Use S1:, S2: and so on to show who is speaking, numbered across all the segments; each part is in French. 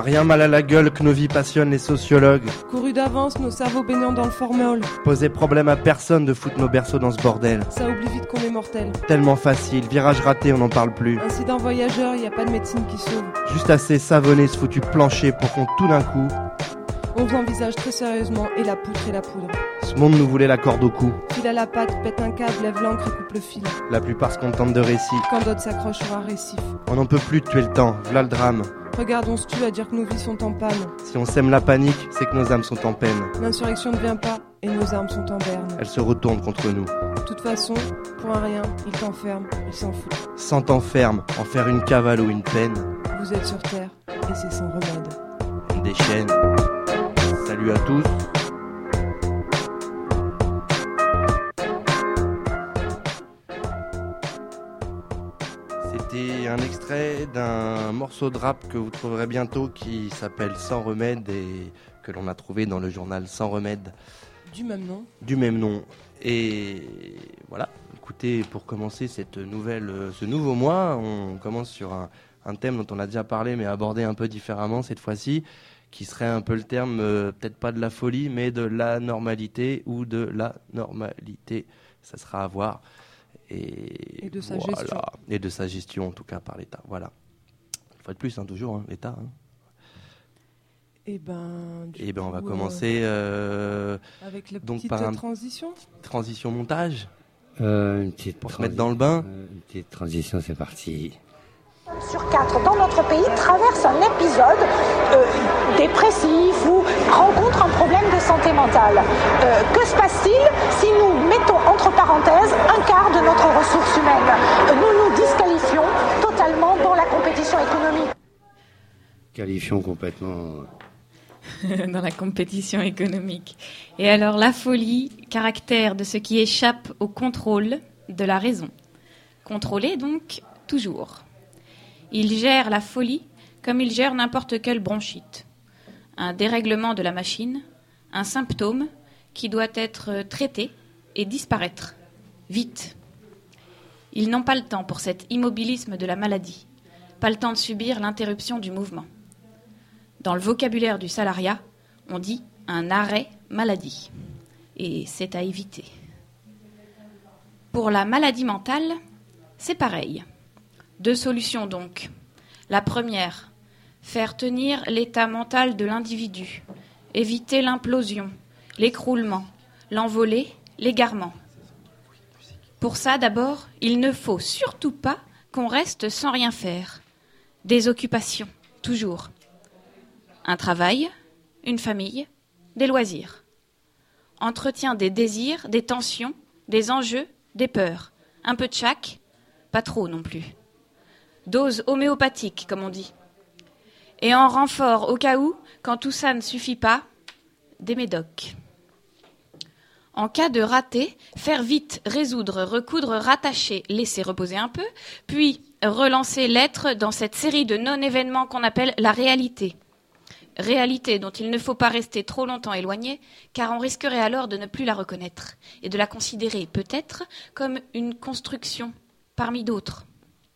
S1: rien mal à la gueule que nos vies passionnent les sociologues.
S2: Couru d'avance, nos cerveaux baignant dans le formol.
S1: Poser problème à personne de foutre nos berceaux dans ce bordel.
S2: Ça oublie vite qu'on est mortel.
S1: Tellement facile, virage raté, on n'en parle plus.
S2: Incident voyageur, y a pas de médecine qui sauve.
S1: Juste assez savonner ce foutu plancher pour qu'on tout d'un coup...
S2: On vous envisage très sérieusement et la poutre et la poudre.
S1: Ce monde nous voulait la corde au cou.
S2: File à la patte, pète un câble, lève l'ancre et coupe le fil.
S1: La plupart se contentent de récits.
S2: Quand d'autres s'accrochent sur un récif.
S1: On n'en peut plus de tuer le temps, voilà le drame.
S2: Regarde, on se tue à dire que nos vies sont en panne.
S1: Si on sème la panique, c'est que nos âmes sont en peine.
S2: L'insurrection ne vient pas et nos armes sont en berne.
S1: Elles se retournent contre nous.
S2: De toute façon, pour un rien, ils t'enferment, ils s'en foutent.
S1: Sans t'enferme, en faire une cavale ou une peine.
S2: Vous êtes sur terre et c'est sans remède.
S1: On déchaîne. Salut à tous. C'était un extrait d'un morceau de rap que vous trouverez bientôt qui s'appelle Sans Remède et que l'on a trouvé dans le journal Sans Remède.
S2: Du même nom.
S1: Du même nom. Et voilà, écoutez, pour commencer ce nouveau mois, on commence sur un thème dont on a déjà parlé mais abordé un peu différemment cette fois-ci, qui serait un peu le terme, peut-être pas de la folie, mais de la normalité ou de la normalité. Ça sera à voir. Et
S2: de sa
S1: voilà.
S2: gestion.
S1: Et de sa gestion, en tout cas, par l'État. Voilà. Il faut être plus, toujours, l'État.
S2: Et
S1: on va commencer
S2: avec la
S1: donc
S2: petite
S1: par transition montage.
S3: Une petite
S1: pour se mettre dans le bain.
S3: Une petite transition, c'est parti.
S4: Sur 4 dans notre pays traverse un épisode dépressif ou rencontre un problème de santé mentale. Que se passe-t-il si nous mettons entre parenthèses un quart de notre ressource humaine ? Nous nous disqualifions totalement dans la compétition économique.
S3: Qualifions complètement...
S5: dans la compétition économique. Et alors la folie, caractère de ce qui échappe au contrôle de la raison. Contrôler donc toujours. Il gère la folie comme il gère n'importe quelle bronchite. Un dérèglement de la machine, un symptôme qui doit être traité et disparaître. Vite. Ils n'ont pas le temps pour cet immobilisme de la maladie, pas le temps de subir l'interruption du mouvement. Dans le vocabulaire du salariat, on dit un arrêt maladie. Et c'est à éviter. Pour la maladie mentale, c'est pareil. 2 solutions donc. La première, faire tenir l'état mental de l'individu, éviter l'implosion, l'écroulement, l'envolée, l'égarement. Pour ça, d'abord, il ne faut surtout pas qu'on reste sans rien faire. Des occupations, toujours. Un travail, une famille, des loisirs. Entretien des désirs, des tensions, des enjeux, des peurs. Un peu de chaque, pas trop non plus. Dose homéopathique, comme on dit. Et en renfort, au cas où, quand tout ça ne suffit pas, des médocs. En cas de raté, faire vite, résoudre, recoudre, rattacher, laisser reposer un peu, puis relancer l'être dans cette série de non-événements qu'on appelle la réalité. Réalité dont il ne faut pas rester trop longtemps éloigné, car on risquerait alors de ne plus la reconnaître et de la considérer peut-être comme une construction parmi d'autres.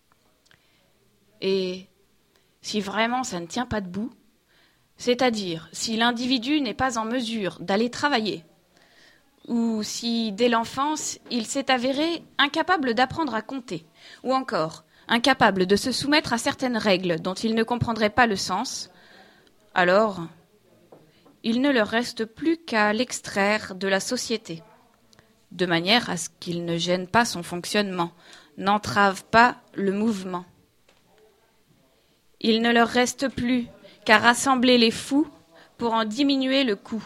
S5: Et si vraiment ça ne tient pas debout, c'est-à-dire si l'individu n'est pas en mesure d'aller travailler, ou si dès l'enfance il s'est avéré incapable d'apprendre à compter, ou encore incapable de se soumettre à certaines règles dont il ne comprendrait pas le sens, alors il ne leur reste plus qu'à l'extraire de la société, de manière à ce qu'il ne gêne pas son fonctionnement, n'entrave pas le mouvement. Il ne leur reste plus qu'à rassembler les fous pour en diminuer le coût.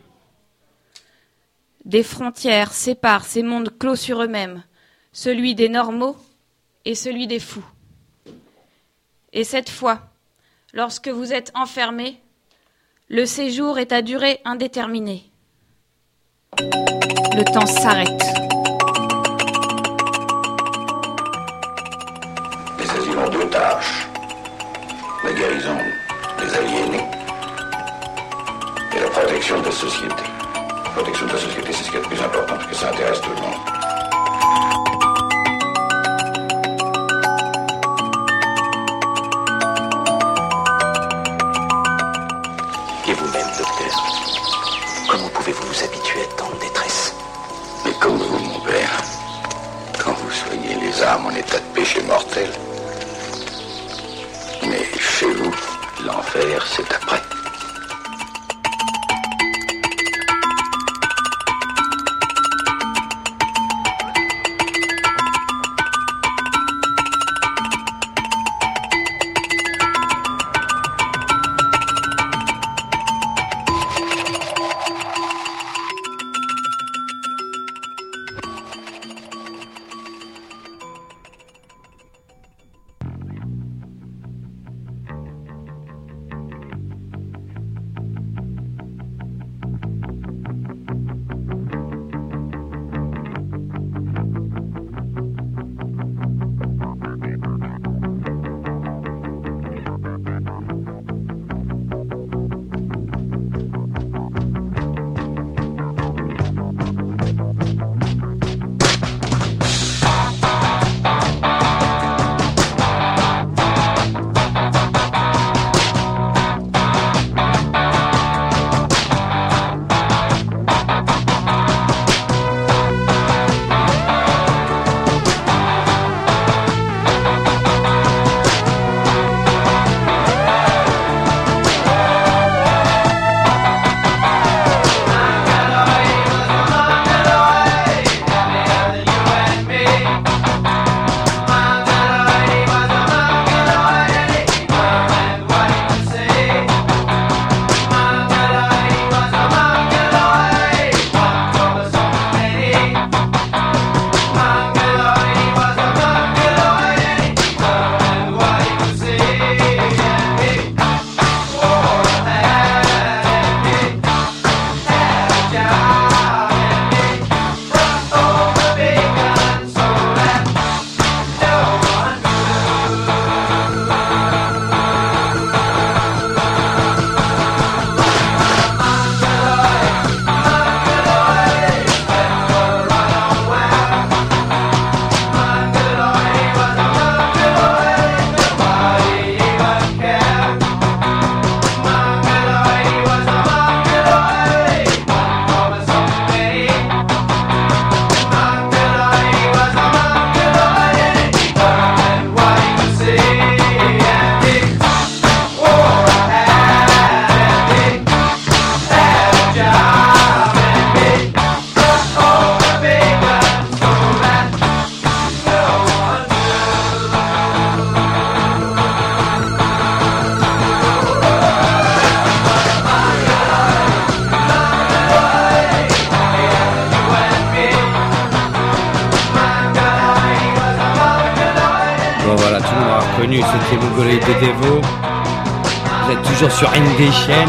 S5: Des frontières séparent ces mondes clos sur eux-mêmes, celui des normaux et celui des fous. Et cette fois, lorsque vous êtes enfermés, le séjour est à durée indéterminée. Le temps s'arrête.
S6: Les asiles ont 2 tâches. La guérison des aliénés et la protection de la société. La protection de la société, c'est ce qui est le plus important parce que ça intéresse tout le monde.
S7: Comment pouvez-vous vous habituer à être en détresse?
S6: Mais comme vous, mon père, quand vous soignez les âmes en état de péché mortel. Mais chez vous, l'enfer, c'est après.
S3: C'était Mongoloïde de Devo. Vous êtes toujours sur ND Chaîne.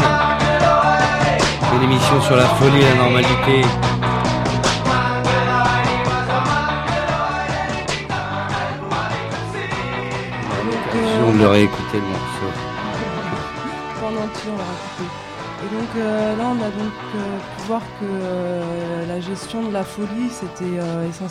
S3: Une émission sur la folie et la normalité. On de réécouter le morceau.
S2: Pendant entier, on l'a écouté. Et donc là, on a donc pu voir que la gestion de la folie, c'était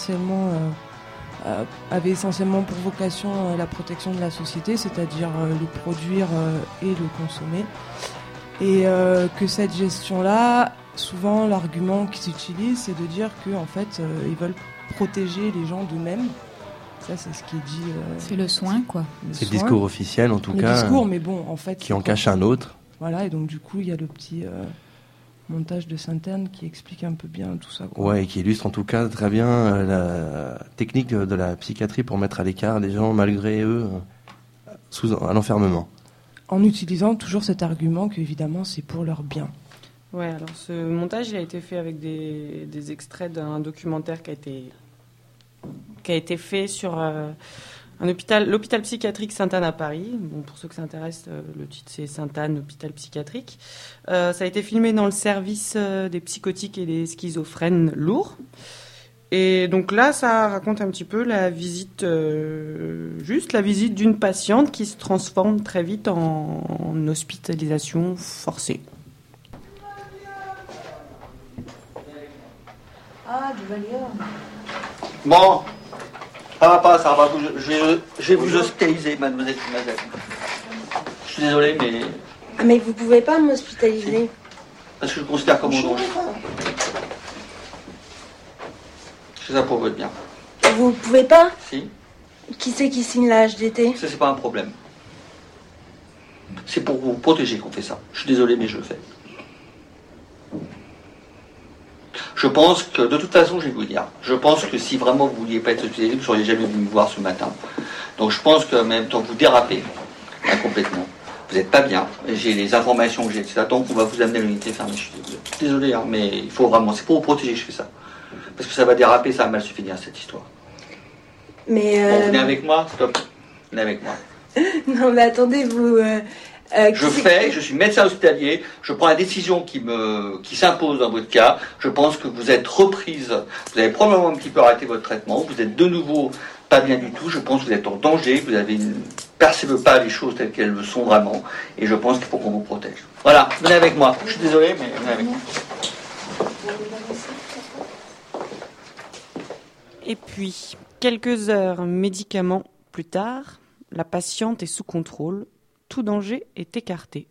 S2: avait essentiellement pour vocation la protection de la société, c'est-à-dire le produire et le consommer. Et que cette gestion-là, souvent l'argument qui s'utilise, c'est de dire qu'en fait, ils veulent protéger les gens d'eux-mêmes. Ça, c'est ce qui est dit.
S5: C'est le soin, quoi.
S1: C'est le discours officiel, en tout
S2: cas. Le discours, mais bon, en fait.
S1: Qui en cache un autre.
S2: Voilà, et donc du coup, il y a le petit montage de Sainte-Anne qui explique un peu bien tout ça, quoi.
S1: Ouais, et qui illustre en tout cas très bien la technique de la psychiatrie pour mettre à l'écart des gens malgré eux à l'enfermement.
S2: En utilisant toujours cet argument qu'évidemment c'est pour leur bien.
S8: Ouais, alors ce montage il a été fait avec des extraits d'un documentaire qui a été fait sur l'hôpital psychiatrique Sainte-Anne à Paris. Bon, pour ceux que ça intéresse, le titre c'est Sainte-Anne, hôpital psychiatrique. Ça a été filmé dans le service des psychotiques et des schizophrènes lourds. Et donc là, ça raconte un petit peu la visite d'une patiente qui se transforme très vite en hospitalisation forcée.
S9: Ah, du Valium.
S10: Bon, ça va pas. Je vais vous hospitaliser, mademoiselle. Je suis désolé, mais...
S9: Ah, mais vous pouvez pas m'hospitaliser.
S10: Parce que je le considère comme un danger. Je fais ça pour votre bien.
S9: Vous pouvez pas?
S10: Si.
S9: Qui c'est qui signe la HDT?
S10: Ça, c'est pas un problème. C'est pour vous protéger qu'on fait ça. Je suis désolé, mais je le fais. Je pense que, de toute façon, je vais vous dire, je pense que si vraiment vous vouliez pas être hospitalisé, vous seriez jamais venu me voir ce matin. Donc je pense que même temps vous dérapez, complètement. Vous n'êtes pas bien. J'ai les informations que j'ai, etc. Donc on va vous amener à l'unité fermée. Je suis désolé, hein, mais il faut vraiment, c'est pour vous protéger que je fais ça. Parce que ça va déraper, ça va mal se finir cette histoire.
S9: Mais
S10: Bon, venez avec moi, stop. Venez avec moi.
S9: Non mais attendez, vous...
S10: je suis médecin hospitalier, je prends la décision qui s'impose dans votre cas. Je pense que vous êtes reprise, vous avez probablement un petit peu arrêté votre traitement, vous êtes de nouveau pas bien du tout, je pense que vous êtes en danger, vous ne percevez pas les choses telles qu'elles le sont vraiment, et je pense qu'il faut qu'on vous protège. Voilà, venez avec moi. Je suis désolé, mais venez avec moi.
S8: Et puis, quelques heures médicaments plus tard, la patiente est sous contrôle. Tout danger est écarté.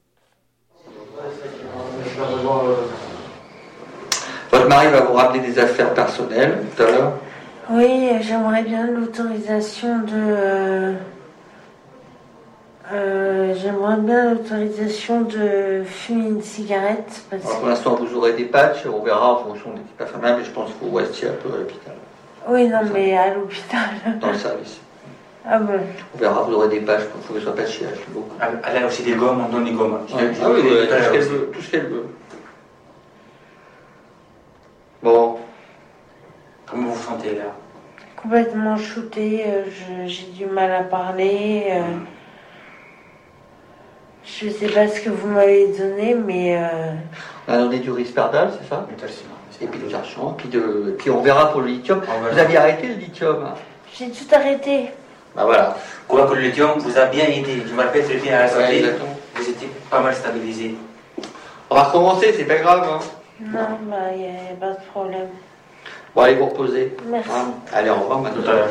S10: Votre mari va vous rappeler des affaires personnelles tout à l'heure.
S9: Oui, j'aimerais bien l'autorisation de... fumer une cigarette. Parce...
S10: Alors pour l'instant, vous aurez des patchs, on verra en fonction de l'équipe infirmière, mais je pense qu'il faut rester un peu à l'hôpital.
S9: Oui, non, mais à l'hôpital.
S10: Dans le service.
S9: Ah bon.
S10: On verra, vous aurez des patchs, il faut que ce soit patché, beaucoup.
S11: Elle a aussi des gommes, on donne des gommes.
S10: Ah oui, tout ce qu'elle veut. Bon.
S11: Comment vous vous sentez là?
S9: Complètement shootée, j'ai du mal à parler. Je sais pas ce que vous m'avez donné, mais...
S10: On a donné du risperdal, c'est ça? Et puis du argent, puis on verra pour le lithium. Vous aviez arrêté le lithium?
S9: J'ai tout arrêté.
S10: Bah voilà.
S11: Quoi que le lithium vous a bien aidé. Je me rappelle très bien à la santé.
S10: Ouais,
S11: vous étiez pas mal stabilisé.
S10: On va recommencer, c'est pas grave. Hein.
S9: Non, bah, il n'y a pas de problème.
S10: Bon, allez vous reposer.
S9: Merci.
S10: Hein, allez, au revoir maintenant.
S11: Tout à l'heure.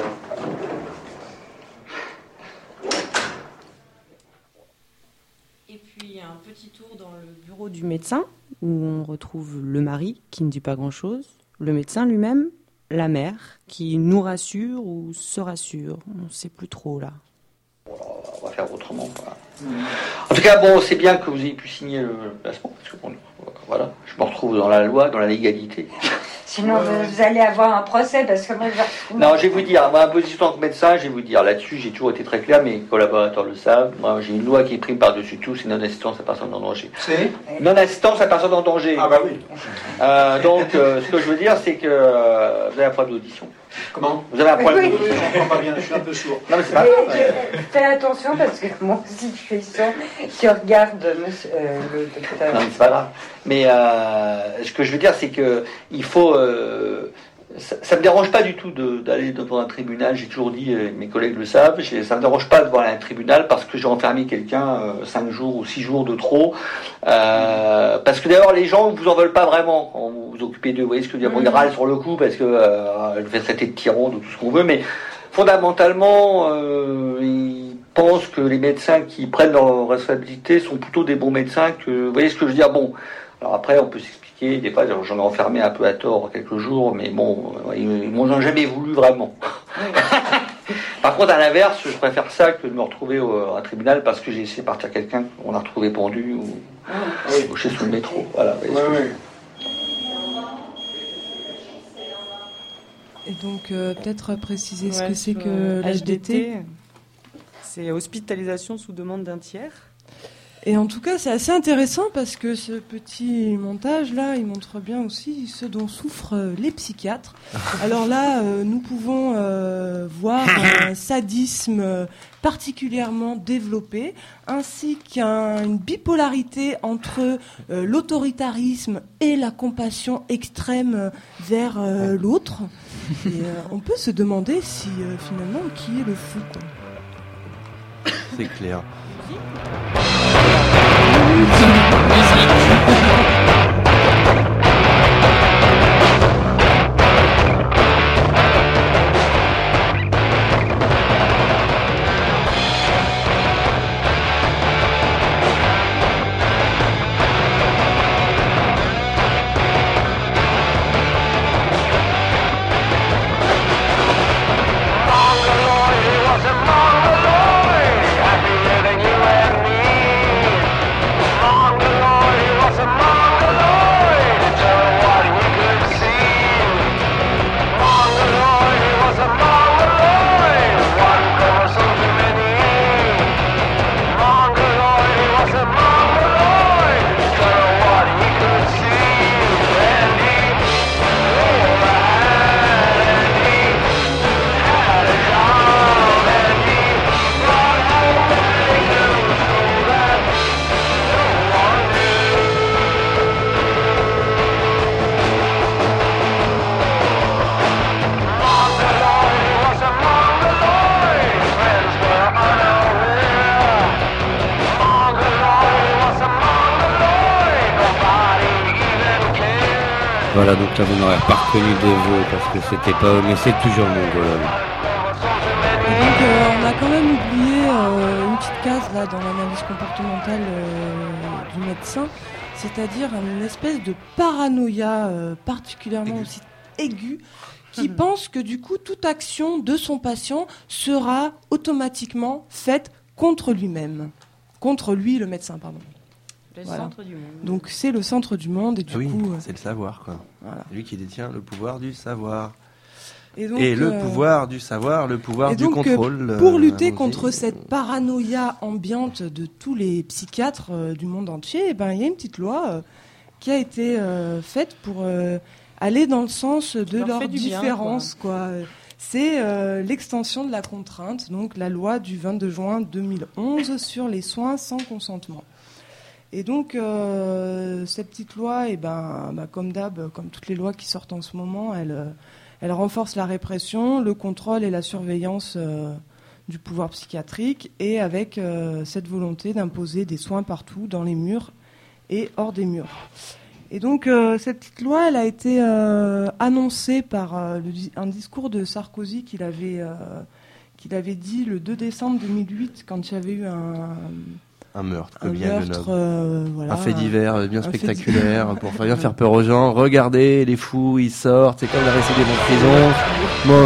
S8: Et puis, un petit tour dans le bureau du médecin, où on retrouve le mari, qui ne dit pas grand-chose, le médecin lui-même, la mère, qui nous rassure ou se rassure. On ne sait plus trop, là.
S10: On va faire autrement. En tout cas, bon, c'est bien que vous ayez pu signer le placement, parce que bon, voilà, je me retrouve dans la loi, dans la légalité.
S12: Sinon, vous allez avoir un procès, parce que moi,
S10: Non, je vais vous dire, ma position en tant que médecin, je vais vous dire, là-dessus, j'ai toujours été très clair, mes collaborateurs le savent. Moi, j'ai une loi qui prime par-dessus tout, c'est non-assistance à personne en danger.
S11: C'est
S10: non-assistance à personne en danger.
S11: Ah bah oui.
S10: Donc, ce que je veux dire, c'est que vous avez un problème d'audition.
S11: Comment?
S10: Vous avez un problème
S12: Oui.
S10: d'audition.
S11: Je comprends pas bien, je suis un peu sourd.
S10: Non, mais c'est pas grave.
S12: Fais attention, parce que moi aussi, je fais ça. Tu regardes le docteur.
S10: Non, mais c'est pas grave. Mais ce que je veux dire, c'est que il faut. Ça me dérange pas du tout d'aller devant un tribunal. J'ai toujours dit, mes collègues le savent, ça me dérange pas de voir un tribunal parce que j'ai enfermé quelqu'un 5 jours ou 6 jours de trop. Parce que d'ailleurs, les gens vous en veulent pas vraiment quand vous vous occupez d'eux. Vous voyez ce que je veux dire? Bon, ils râlent sur le coup parce que elle fait traiter de tyran, de tout ce qu'on veut, mais fondamentalement, ils pensent que les médecins qui prennent leurs responsabilités sont plutôt des bons médecins que. Vous voyez ce que je veux dire? Bon. Alors après, on peut s'expliquer, des fois, j'en ai enfermé un peu à tort quelques jours, mais bon, ils m'en ont jamais voulu vraiment. Par contre, à l'inverse, je préfère ça que de me retrouver à un tribunal parce que j'ai essayé de partir quelqu'un qu'on a retrouvé pendu ou couché sous le métro. Voilà.
S2: Et donc, peut-être préciser ce que c'est
S8: sur,
S2: que l'HDT.
S8: C'est hospitalisation sous demande d'un tiers.
S2: Et en tout cas, c'est assez intéressant parce que ce petit montage-là, il montre bien aussi ce dont souffrent les psychiatres. Alors là, nous pouvons voir un sadisme particulièrement développé, ainsi qu'une bipolarité entre l'autoritarisme et la compassion extrême vers l'autre. Et on peut se demander si finalement, qui est le fou, quoi.
S1: C'est clair.
S3: Voilà, donc là vous n'aurez pas reconnu Devo parce que c'était pas eux, mais c'est toujours mongolais.
S2: Et donc on a quand même oublié une petite case là dans l'analyse comportementale du médecin, c'est-à-dire une espèce de paranoïa particulièrement aussi aiguë qui pense que du coup toute action de son patient sera automatiquement faite contre lui-même, contre lui le médecin pardon.
S8: Le centre du monde.
S2: Donc c'est le centre du monde et du coup
S1: c'est le savoir quoi. Voilà. C'est lui qui détient le pouvoir du savoir.
S2: Et, donc,
S1: le pouvoir du savoir, le pouvoir du contrôle.
S2: Pour lutter contre cette paranoïa ambiante de tous les psychiatres du monde entier, il y a une petite loi qui a été faite pour aller dans le sens de leur différence. Quoi. C'est l'extension de la contrainte, donc la loi du 22 juin 2011 sur les soins sans consentement. Et donc, cette petite loi, comme d'hab, comme toutes les lois qui sortent en ce moment, elle renforce la répression, le contrôle et la surveillance du pouvoir psychiatrique, et avec cette volonté d'imposer des soins partout, dans les murs et hors des murs. Et donc, cette petite loi, elle a été annoncée par un discours de Sarkozy qu'il avait dit le 2 décembre 2008, quand il y avait eu
S1: un meurtre,
S2: voilà,
S1: un fait divers bien spectaculaire pour bien faire peur aux gens. Regardez, les fous, ils sortent, c'est comme la récidive en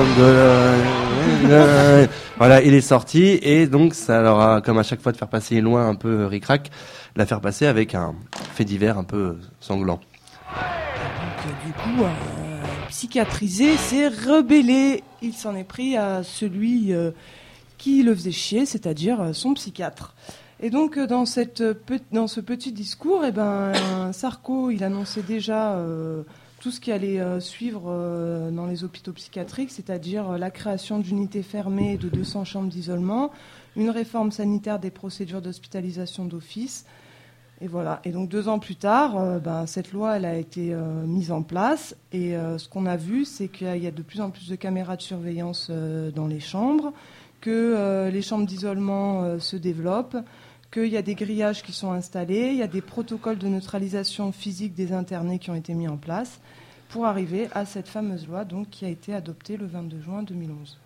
S1: prison. Voilà, il est sorti et donc ça leur a, comme à chaque fois de faire passer loin un peu ric-rac, la faire passer avec un fait divers un peu sanglant.
S2: Donc, du coup, psychiatrisé, c'est rebellé. Il s'en est pris à celui qui le faisait chier, c'est-à-dire son psychiatre. Et donc, dans ce petit discours, Sarko, il annonçait déjà tout ce qui allait suivre dans les hôpitaux psychiatriques, c'est-à-dire la création d'unités fermées de 200 chambres d'isolement, une réforme sanitaire des procédures d'hospitalisation d'office. Et voilà. Et donc, 2 ans plus tard, cette loi, elle a été mise en place. Et ce qu'on a vu, c'est qu'il y a de plus en plus de caméras de surveillance dans les chambres, que les chambres d'isolement se développent, qu'il y a des grillages qui sont installés, il y a des protocoles de neutralisation physique des internés qui ont été mis en place pour arriver à cette fameuse loi donc, qui a été adoptée le 22 juin 2011.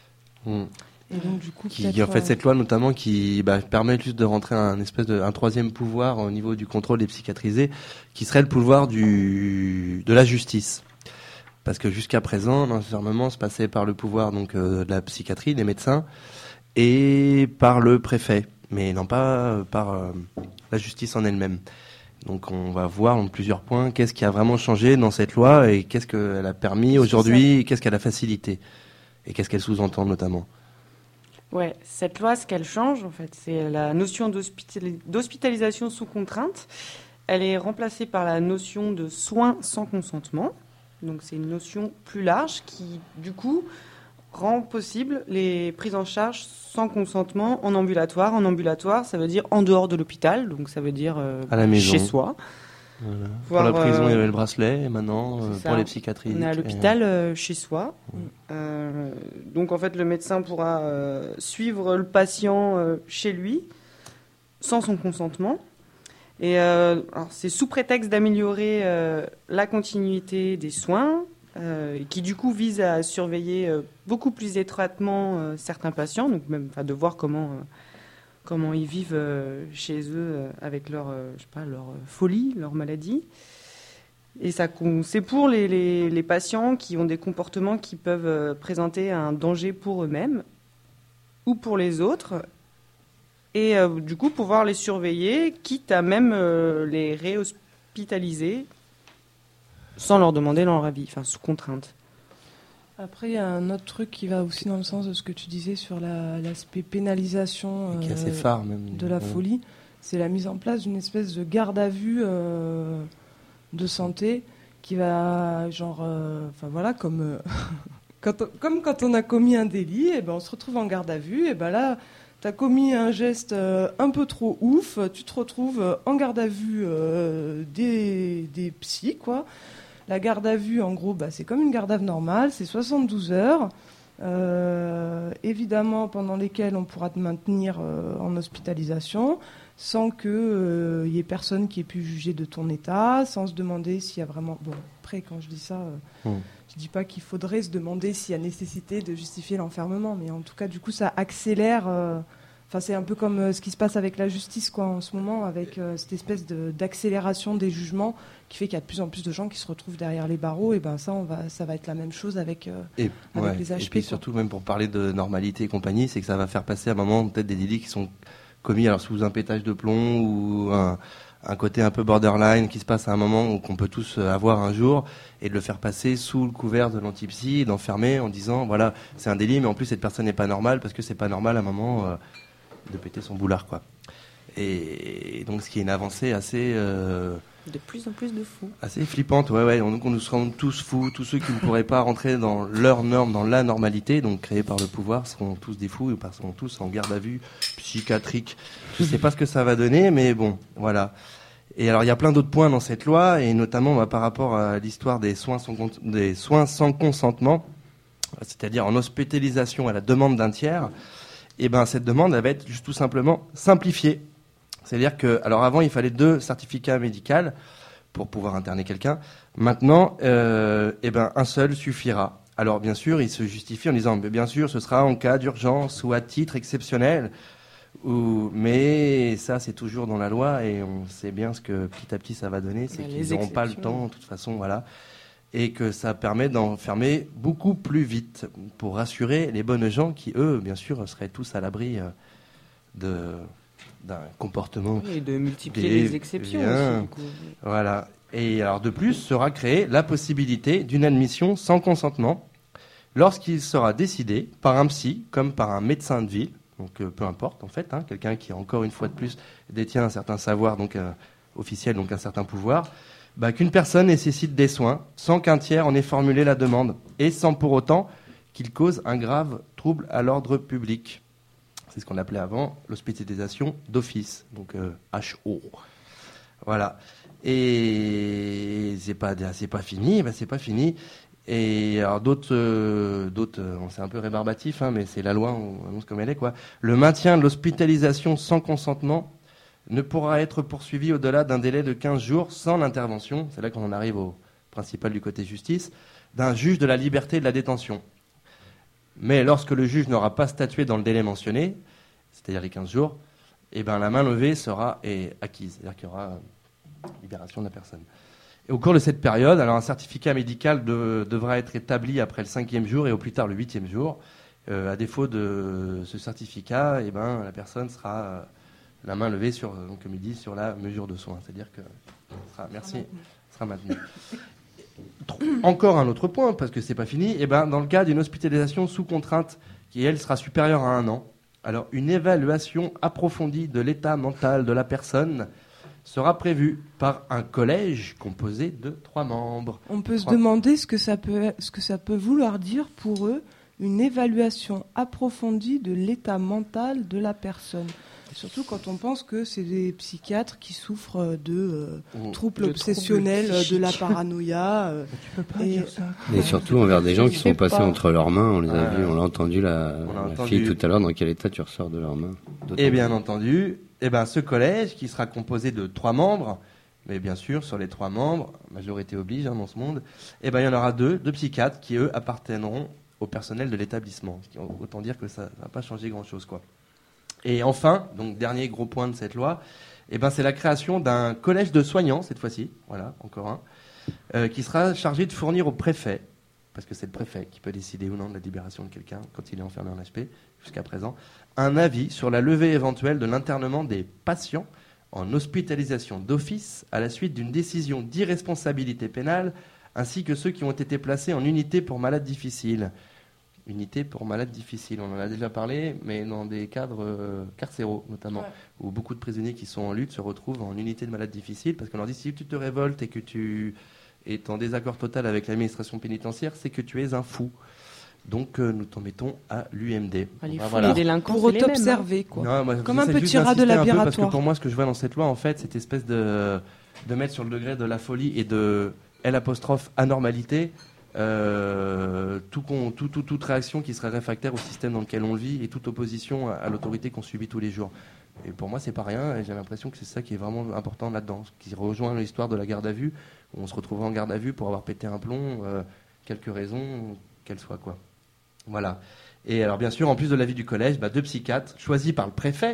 S2: Et donc, du coup,
S1: cette loi notamment qui permet juste de rentrer un troisième pouvoir au niveau du contrôle des psychiatrisés, qui serait le pouvoir de la justice. Parce que jusqu'à présent, l'enfermement se passait par le pouvoir donc de la psychiatrie, des médecins, et par le préfet, mais non pas par la justice en elle-même. Donc on va voir en plusieurs points qu'est-ce qui a vraiment changé dans cette loi et qu'est-ce qu'elle a permis aujourd'hui, qu'est-ce qu'elle a facilité et qu'est-ce qu'elle sous-entend notamment.
S8: Ouais, cette loi, ce qu'elle change, en fait, c'est la notion d'hospitalisation sous contrainte. Elle est remplacée par la notion de soins sans consentement. Donc c'est une notion plus large qui, du coup, rend possible les prises en charge sans consentement en ambulatoire. En ambulatoire, ça veut dire en dehors de l'hôpital, donc ça veut dire
S1: à la maison.
S8: Chez soi.
S1: Voilà. Pour la prison, il y avait le bracelet, et maintenant, pour les psychiatries.
S8: On est à l'hôpital chez soi. Donc, en fait, le médecin pourra suivre le patient chez lui, sans son consentement. Et alors, c'est sous prétexte d'améliorer la continuité des soins, qui, du coup, vise à surveiller beaucoup plus étroitement certains patients, donc même de voir comment ils vivent chez eux avec leur folie, leur maladie. Et ça, c'est pour les patients qui ont des comportements qui peuvent présenter un danger pour eux-mêmes ou pour les autres. Et du coup, pouvoir les surveiller, quitte à même les réhospitaliser sans leur demander leur avis, sous contrainte.
S2: Après, il y a un autre truc qui va aussi dans le sens de ce que tu disais sur l'aspect pénalisation
S1: qui est assez phare, même.
S2: De la folie. C'est la mise en place d'une espèce de garde à vue de santé qui va, comme quand on a commis un délit, on se retrouve en garde à vue, et là, tu as commis un geste un peu trop ouf, tu te retrouves en garde à vue des psys, quoi. La garde à vue, en gros, c'est comme une garde à vue normale, c'est 72 heures, évidemment, pendant lesquelles on pourra te maintenir en hospitalisation. sans que y ait personne qui ait pu juger de ton état, sans se demander s'il y a vraiment... Bon, après, quand je dis ça, je dis pas qu'il faudrait se demander s'il y a nécessité de justifier l'enfermement, mais en tout cas, du coup, ça accélère... c'est un peu comme ce qui se passe avec la justice, quoi, en ce moment, avec cette espèce d'accélération des jugements qui fait qu'il y a de plus en plus de gens qui se retrouvent derrière les barreaux. Et ben ça va être la même chose avec les AHP.
S1: Et puis surtout, même pour parler de normalité et compagnie, c'est que ça va faire passer à un moment peut-être des délits qui sont commis sous un pétage de plomb ou un côté un peu borderline qui se passe à un moment qu'on peut tous avoir un jour, et de le faire passer sous le couvert de l'antipsy, d'enfermer en disant voilà, c'est un délit, mais en plus cette personne n'est pas normale parce que c'est pas normal à un moment de péter son boulard, quoi. Et donc ce qui est une avancée assez
S8: de plus en plus de fous,
S1: assez flippante, donc on nous serons tous fous, tous ceux qui ne pourraient pas rentrer dans leurs normes, dans la normalité, donc créée par le pouvoir, seront tous des fous et seront tous en garde à vue psychiatrique. Je sais pas ce que ça va donner, mais bon, voilà. Et alors il y a plein d'autres points dans cette loi, et notamment par rapport à l'histoire des soins sans consentement, c'est-à-dire en hospitalisation à la demande d'un tiers. Et cette demande, elle va être juste tout simplement simplifiée. C'est-à-dire que, alors avant, il fallait 2 certificats médicaux pour pouvoir interner quelqu'un. Maintenant, un seul suffira. Alors bien sûr, il se justifie en disant, bien sûr, ce sera en cas d'urgence ou à titre exceptionnel. Mais ça, c'est toujours dans la loi, et on sait bien ce que petit à petit ça va donner, c'est qu'ils n'auront pas le temps, de toute façon, voilà. Et que ça permet d'enfermer beaucoup plus vite pour rassurer les bonnes gens qui, eux, bien sûr, seraient tous à l'abri d'un comportement...
S8: Et de multiplier les exceptions aussi, du coup.
S1: Voilà. Et alors, de plus, sera créée la possibilité d'une admission sans consentement lorsqu'il sera décidé par un psy comme par un médecin de ville, donc peu importe, en fait, quelqu'un qui, encore une fois de plus, détient un certain savoir donc officiel, donc un certain pouvoir, qu'une personne nécessite des soins sans qu'un tiers en ait formulé la demande et sans pour autant qu'il cause un grave trouble à l'ordre public. C'est ce qu'on appelait avant l'hospitalisation d'office, donc HO. Voilà. Et c'est pas fini, c'est pas fini. Et alors d'autres, c'est un peu rébarbatif, mais c'est la loi, on annonce comme elle est, quoi. Le maintien de l'hospitalisation sans consentement ne pourra être poursuivi au-delà d'un délai de 15 jours sans l'intervention, c'est là qu'on en arrive au principal du côté justice, d'un juge de la liberté de la détention. Mais lorsque le juge n'aura pas statué dans le délai mentionné, c'est-à-dire les 15 jours, la main levée sera acquise, c'est-à-dire qu'il y aura libération de la personne. Et au cours de cette période, alors un certificat médical devra être établi après le 5e jour et au plus tard le 8e jour. À défaut de ce certificat, la personne sera... la main levée sur, comme il dit, sur la mesure de soin. C'est-à-dire que sera maintenu. Encore un autre point, parce que c'est pas fini, dans le cas d'une hospitalisation sous contrainte, qui elle sera supérieure à 1 an, alors une évaluation approfondie de l'état mental de la personne sera prévue par un collège composé de 3 membres.
S2: On peut se demander ce que ça peut vouloir dire pour eux, une évaluation approfondie de l'état mental de la personne. Surtout quand on pense que c'est des psychiatres qui souffrent de troubles obsessionnels, de la paranoïa.
S3: Tu peux pas dire ça. Et surtout envers des gens qui sont passés entre leurs mains. On les a vus, on l'a entendu la fille tout à l'heure. Dans quel état tu ressors de leurs mains?
S1: Et bien entendu, ce collège qui sera composé de 3 membres, mais bien sûr sur les 3 membres, majorité oblige dans ce monde, il y en aura 2 psychiatres qui eux appartiendront au personnel de l'établissement. Autant dire que ça va pas changer grand-chose, quoi. Et enfin, donc dernier gros point de cette loi, c'est la création d'un collège de soignants, cette fois-ci, voilà, encore un, qui sera chargé de fournir au préfet, parce que c'est le préfet qui peut décider ou non de la libération de quelqu'un quand il est enfermé en HP, jusqu'à présent, un avis sur la levée éventuelle de l'internement des patients en hospitalisation d'office à la suite d'une décision d'irresponsabilité pénale, ainsi que ceux qui ont été placés en unité pour malades difficiles. Unité pour malades difficiles, on en a déjà parlé, mais dans des cadres carcéraux notamment, où beaucoup de prisonniers qui sont en lutte se retrouvent en unité de malades difficiles, parce qu'on leur dit si tu te révoltes et que tu es en désaccord total avec l'administration pénitentiaire, c'est que tu es un fou. Donc nous t'en mettons à l'UMD.
S8: Les délinquants,
S2: pour t'observer, quoi. Non, comme un petit rat de laboratoire.
S1: Parce que pour moi, ce que je vois dans cette loi, en fait, cette espèce de mettre sur le degré de la folie et de L'(anormalité, toute réaction qui serait réfractaire au système dans lequel on vit et toute opposition à l'autorité qu'on subit tous les jours. Et pour moi, c'est pas rien, et j'ai l'impression que c'est ça qui est vraiment important là-dedans, qui rejoint l'histoire de la garde à vue, où on se retrouverait en garde à vue pour avoir pété un plomb, quelques raisons, qu'elles soient, quoi. Voilà. Et alors, bien sûr, en plus de l'avis du collège, 2 psychiatres choisis par le préfet,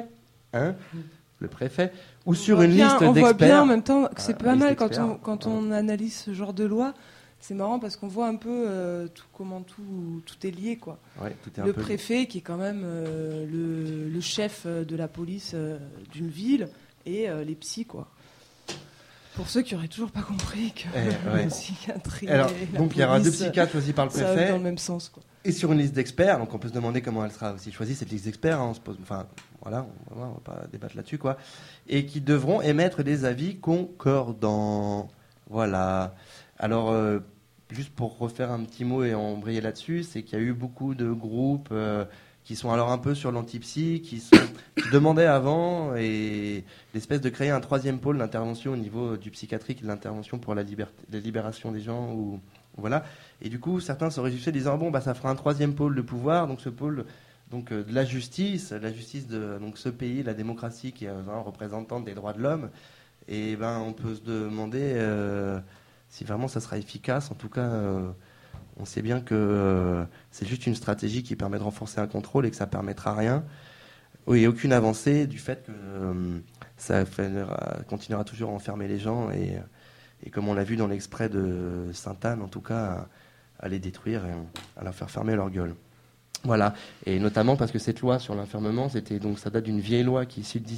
S1: le préfet, ou sur une liste d'experts.
S2: On voit bien en même temps que c'est pas mal quand on analyse ce genre de loi. C'est marrant parce qu'on voit un peu comment tout est lié, quoi.
S1: Ouais, tout est
S2: le préfet qui est quand même le chef de la police d'une ville et les psys, quoi. Pour ceux qui n'auraient toujours pas compris que la psychiatrie.
S1: Alors, donc il y aura 2 psychiatres choisis par le préfet.
S2: Ça va dans le même sens, quoi.
S1: Et sur une liste d'experts, donc on peut se demander comment elle sera aussi choisie, cette liste d'experts. On va pas débattre là-dessus, quoi. Et qui devront émettre des avis concordants. Voilà. Alors, juste pour refaire un petit mot et embrayer là-dessus, c'est qu'il y a eu beaucoup de groupes qui sont alors un peu sur l'antipsy, qui demandaient avant l'espèce de créer un 3e pôle d'intervention au niveau du psychiatrique, de l'intervention pour la libération des gens. Voilà. Et du coup, certains se réjouissaient disant ça fera un 3e pôle de pouvoir, donc ce pôle de la justice de ce pays, la démocratie qui est représentante des droits de l'homme. Et on peut se demander si vraiment ça sera efficace. En tout cas, on sait bien que c'est juste une stratégie qui permet de renforcer un contrôle et que ça ne permettra rien. Oui, aucune avancée du fait que ça continuera toujours à enfermer les gens et comme on l'a vu dans l'extrait de Sainte-Anne, en tout cas, à les détruire et à leur faire fermer leur gueule. Voilà, et notamment parce que cette loi sur l'enfermement, ça date d'une vieille loi qui est issue de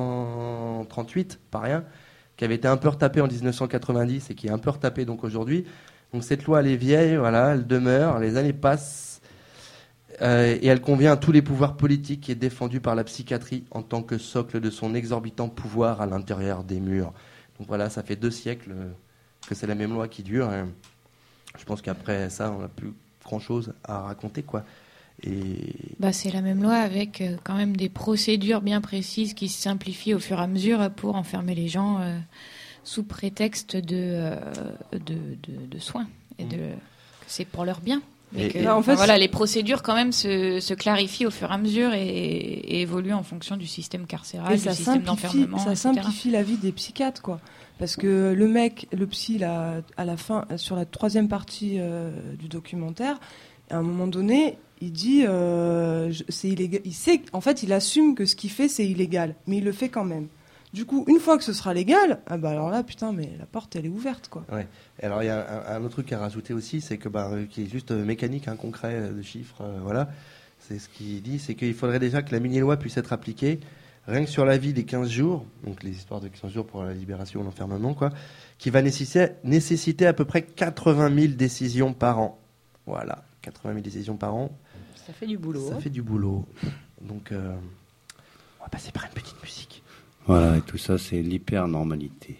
S1: 1838, pas rien, qui avait été un peu retapée en 1990 et qui est un peu retapée donc aujourd'hui. Donc cette loi, elle est vieille, voilà, elle demeure, les années passent, et elle convient à tous les pouvoirs politiques qui est défendu par la psychiatrie en tant que socle de son exorbitant pouvoir à l'intérieur des murs. Donc voilà, ça fait 2 siècles que c'est la même loi qui dure. Et je pense qu'après ça, on n'a plus grand-chose à raconter, quoi.
S5: C'est la même loi avec quand même des procédures bien précises qui se simplifient au fur et à mesure pour enfermer les gens sous prétexte de soins et que c'est pour leur bien. Les procédures quand même se clarifient au fur et à mesure et évoluent en fonction du système carcéral, du système d'enfermement,
S2: ça
S5: etc.
S2: simplifie la vie des psychiatres, quoi. Parce que le psy, là, à la fin, sur la 3e partie du documentaire, à un moment donné, il dit c'est illégal. Il assume que ce qu'il fait c'est illégal, mais il le fait quand même. Du coup, une fois que ce sera légal, alors là, putain, mais la porte, elle est ouverte, quoi.
S1: Ouais. Alors, il y a un autre truc à rajouter aussi, c'est que, qui est juste mécanique, concret, de chiffres, voilà. C'est ce qu'il dit, c'est qu'il faudrait déjà que la mini-loi puisse être appliquée, rien que sur la vie des 15 jours, donc les histoires de 15 jours pour la libération ou l'enfermement, quoi, qui va nécessiter à peu près 80 000 décisions par an. Voilà, 80 000 décisions par an.
S8: Ça fait du boulot.
S1: Ça fait du boulot. Donc, on va passer par une petite musique.
S3: Voilà, et tout ça, c'est l'hyper-normalité.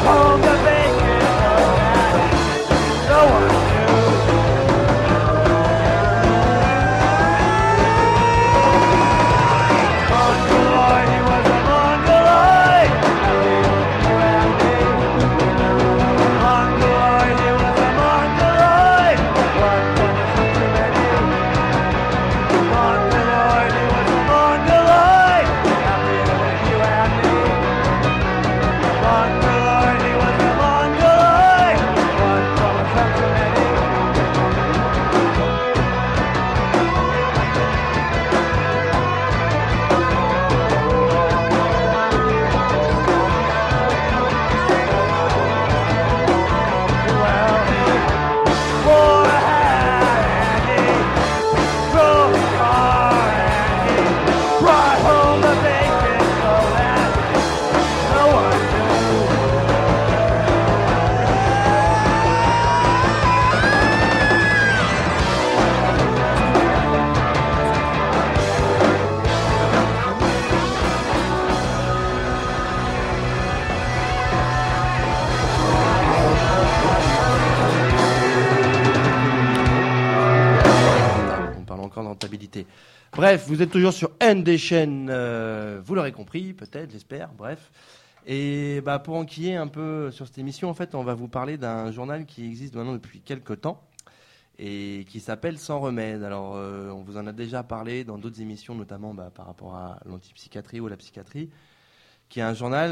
S13: home the bacon that no one knew. Mongoloid, he was a Mongoloid. You and me. Mongoloid, he was a Mongoloid. One was too many. Mongoloid, he was a Mongoloid. Happier than you and me. Mongoloid, he was a Mongoloid. One was too many. Well, he wore a hat and he drove a car and he brought home the bacon so that no one knew.
S1: On parle encore de rentabilité. Bref, vous êtes toujours sur ND chaîne, vous l'aurez compris, peut-être, j'espère, bref. Et bah, pour enquiller un peu sur cette émission, en fait, on va vous parler d'un journal qui existe maintenant depuis quelques temps et qui s'appelle Sans Remède. Alors, on vous en a déjà parlé dans d'autres émissions, notamment par rapport à l'antipsychiatrie ou la psychiatrie, qui est un journal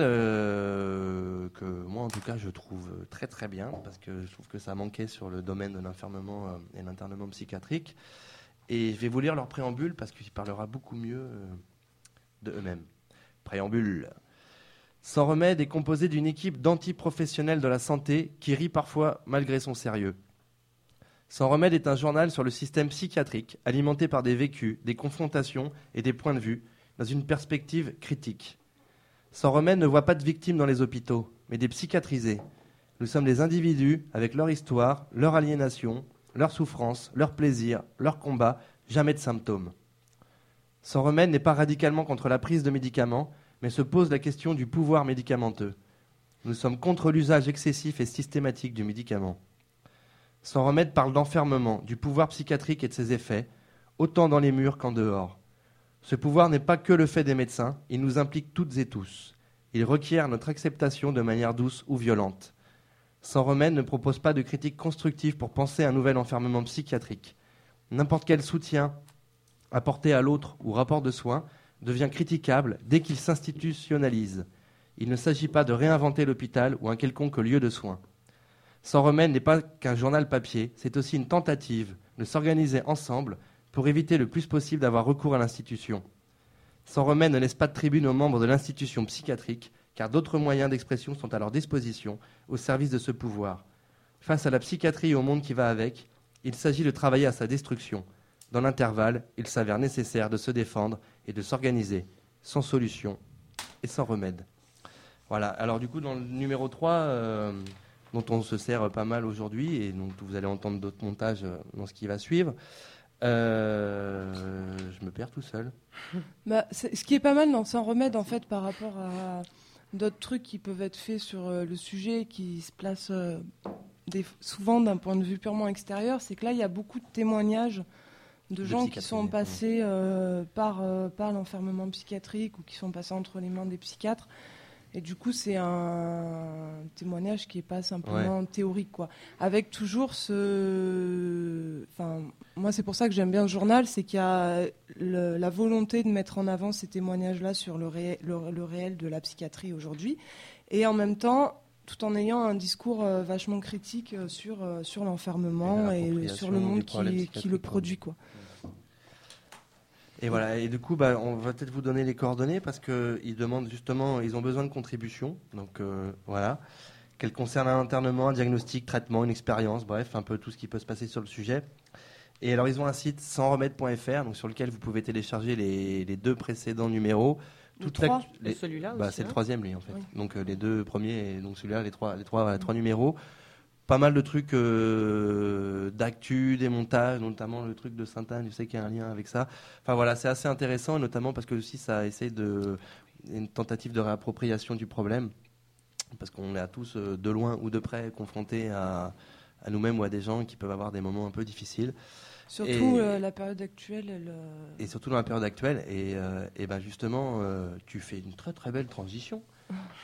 S1: que moi, en tout cas, je trouve très très bien, parce que je trouve que ça manquait sur le domaine de l'enfermement et l'internement psychiatrique. Et je vais vous lire leur préambule, parce qu'il parlera beaucoup mieux de eux-mêmes. Préambule. Sans Remède est composé d'une équipe d'antiprofessionnels de la santé qui rit parfois malgré son sérieux. Sans Remède est un journal sur le système psychiatrique, alimenté par des vécus, des confrontations et des points de vue, dans une perspective critique. Sans Remède ne voit pas de victimes dans les hôpitaux, mais des psychiatrisés. Nous sommes des individus avec leur histoire, leur aliénation, leur souffrance, leur plaisir, leur combat, jamais de symptômes. Sans Remède n'est pas radicalement contre la prise de médicaments, mais se pose la question du pouvoir médicamenteux. Nous sommes contre l'usage excessif et systématique du médicament. Sans Remède parle d'enfermement, du pouvoir psychiatrique et de ses effets, autant dans les murs qu'en dehors. Ce pouvoir n'est pas que le fait des médecins, il nous implique toutes et tous. Il requiert notre acceptation de manière douce ou violente. Sans Remède ne propose pas de critique constructive pour penser un nouvel enfermement psychiatrique. N'importe quel soutien apporté à l'autre ou rapport de soins devient critiquable dès qu'il s'institutionnalise. Il ne s'agit pas de réinventer l'hôpital ou un quelconque lieu de soins. Sans Remède n'est pas qu'un journal papier, c'est aussi une tentative de s'organiser ensemble pour éviter le plus possible d'avoir recours à l'institution. Sans Remède ne laisse pas de tribune aux membres de l'institution psychiatrique, car d'autres moyens d'expression sont à leur disposition au service de ce pouvoir. Face à la psychiatrie et au monde qui va avec, il s'agit de travailler à sa destruction. Dans l'intervalle, il s'avère nécessaire de se défendre et de s'organiser, sans solution et sans remède. Voilà, alors du coup, dans le numéro 3, dont on se sert pas mal aujourd'hui, et dont vous allez entendre d'autres montages dans ce qui va suivre, je me perds tout seul.
S2: Ce qui est pas mal dans Sans Remède, en fait, par rapport à d'autres trucs qui peuvent être faits sur le sujet, qui se placent souvent d'un point de vue purement extérieur, c'est que là, il y a beaucoup de témoignages de gens qui sont passés par l'enfermement psychiatrique ou qui sont passés entre les mains des psychiatres. Et du coup, c'est un témoignage qui n'est pas simplement théorique, quoi. Avec toujours moi, c'est pour ça que j'aime bien le journal, c'est qu'il y a la volonté de mettre en avant ces témoignages-là sur le réel de la psychiatrie aujourd'hui. Et en même temps, tout en ayant un discours vachement critique sur l'enfermement et sur le monde qui le produit, quoi.
S1: Et voilà, et du coup, on va peut-être vous donner les coordonnées parce qu'ils demandent justement, ils ont besoin de contributions. Donc voilà, qu'elles concernent un internement, un diagnostic, traitement, une expérience, bref, un peu tout ce qui peut se passer sur le sujet. Et alors, ils ont un site sansremède.fr, donc sur lequel vous pouvez télécharger les 2 précédents numéros.
S8: Celui-là aussi,
S1: c'est le 3e, lui, en fait. Oui. Donc les 2 premiers, et donc celui-là, les trois numéros. Pas mal de trucs d'actu, des montages, notamment le truc de Sainte-Anne, je sais qu'il y a un lien avec ça. Enfin voilà, c'est assez intéressant, notamment parce que aussi ça essaie une tentative de réappropriation du problème. parce qu'on est à tous, de loin ou de près, confrontés à nous-mêmes ou à des gens qui peuvent avoir des moments un peu difficiles.
S2: Surtout la période actuelle.
S1: Et surtout dans la période actuelle. Et ben justement, tu fais une très très belle transition.
S2: Pourquoi ?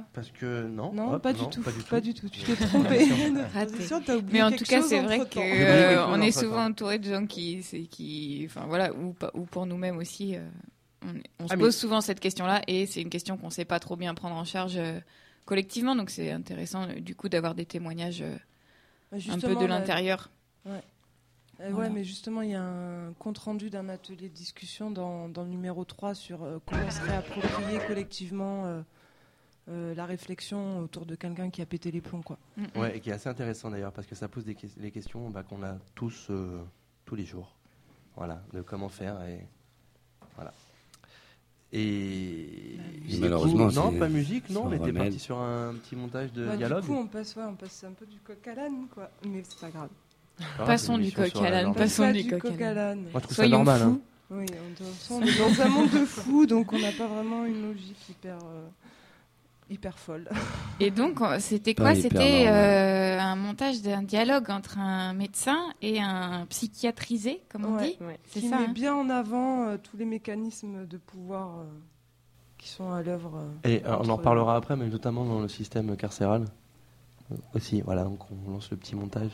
S1: Parce que non,
S2: pas du tout. Tu t'es trompé.
S5: Mais en tout cas, c'est vrai qu'on est souvent entouré de gens qui, enfin voilà, ou pour nous-mêmes aussi, on se pose souvent cette question-là, et c'est une question qu'on ne sait pas trop bien prendre en charge collectivement. Donc c'est intéressant du coup d'avoir des témoignages un peu de l'intérieur.
S2: Ouais. Ouais, mais justement, il y a un compte-rendu d'un atelier de discussion dans le numéro 3 sur comment se réapproprier collectivement la réflexion autour de quelqu'un qui a pété les plombs, quoi.
S1: Ouais, et qui est assez intéressant d'ailleurs, parce que ça pose les questions qu'on a tous les jours. Voilà, de comment faire et voilà. Et
S3: malheureusement,
S1: non, pas musique, non, on était parti sur un petit montage de dialogue.
S2: Du coup, on passe un peu du coq à l'âne, quoi. Mais c'est pas grave.
S5: Passons du coq à l'âne, passons du coq à l'âne.
S1: Moi, je trouve ça normal. Hein.
S2: Oui, on est dans un monde de fous, donc on n'a pas vraiment une logique hyper folle.
S5: Et donc, c'était quoi ? C'était un montage d'un dialogue entre un médecin et un psychiatrisé, comme on dit.
S2: Ouais. C'est ça, met bien en avant tous les mécanismes de pouvoir qui sont à l'œuvre.
S1: Et on en reparlera après, mais notamment dans le système carcéral aussi. Voilà, donc on lance le petit montage.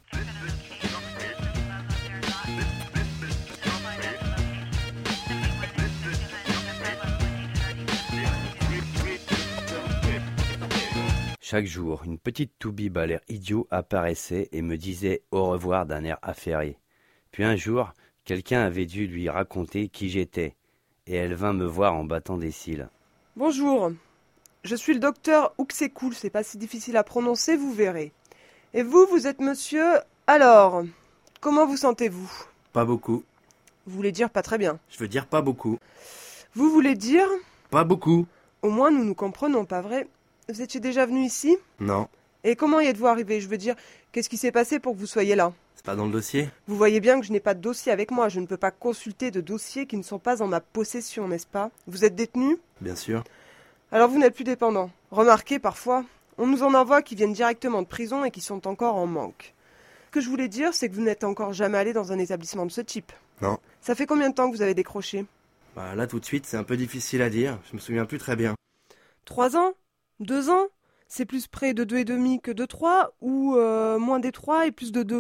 S3: Chaque jour, une petite toubib à l'air idiot apparaissait et me disait au revoir d'un air affairé. Puis un jour, quelqu'un avait dû lui raconter qui j'étais, et elle vint me voir en battant des cils.
S14: Bonjour, je suis le docteur Ouksekoul, c'est pas si difficile à prononcer, vous verrez. Et vous êtes monsieur... Alors, comment vous sentez-vous ?
S15: Pas beaucoup.
S14: Vous voulez dire pas très bien ?
S15: Je veux dire pas beaucoup.
S14: Vous voulez dire ?
S15: Pas beaucoup.
S14: Au moins nous nous comprenons, pas vrai ? Vous étiez déjà venu ici ?
S15: Non.
S14: Et comment y êtes-vous arrivé ? Je veux dire, qu'est-ce qui s'est passé pour que vous soyez là ?
S15: C'est pas dans le dossier ?
S14: Vous voyez bien que je n'ai pas de dossier avec moi. Je ne peux pas consulter de dossiers qui ne sont pas en ma possession, n'est-ce pas ? Vous êtes détenu ?
S15: Bien sûr.
S14: Alors vous n'êtes plus dépendant. Remarquez, parfois, on nous en envoie qui viennent directement de prison et qui sont encore en manque. Ce que je voulais dire, c'est que vous n'êtes encore jamais allé dans un établissement de ce type.
S15: Non.
S14: Ça fait combien de temps que vous avez décroché ?
S15: Là, tout de suite, c'est un peu difficile à dire. Je me souviens plus très bien.
S14: 3 ans ? 2 ans ? C'est plus près de 2,5 que de 3 ou moins des 3 et plus de 2 ?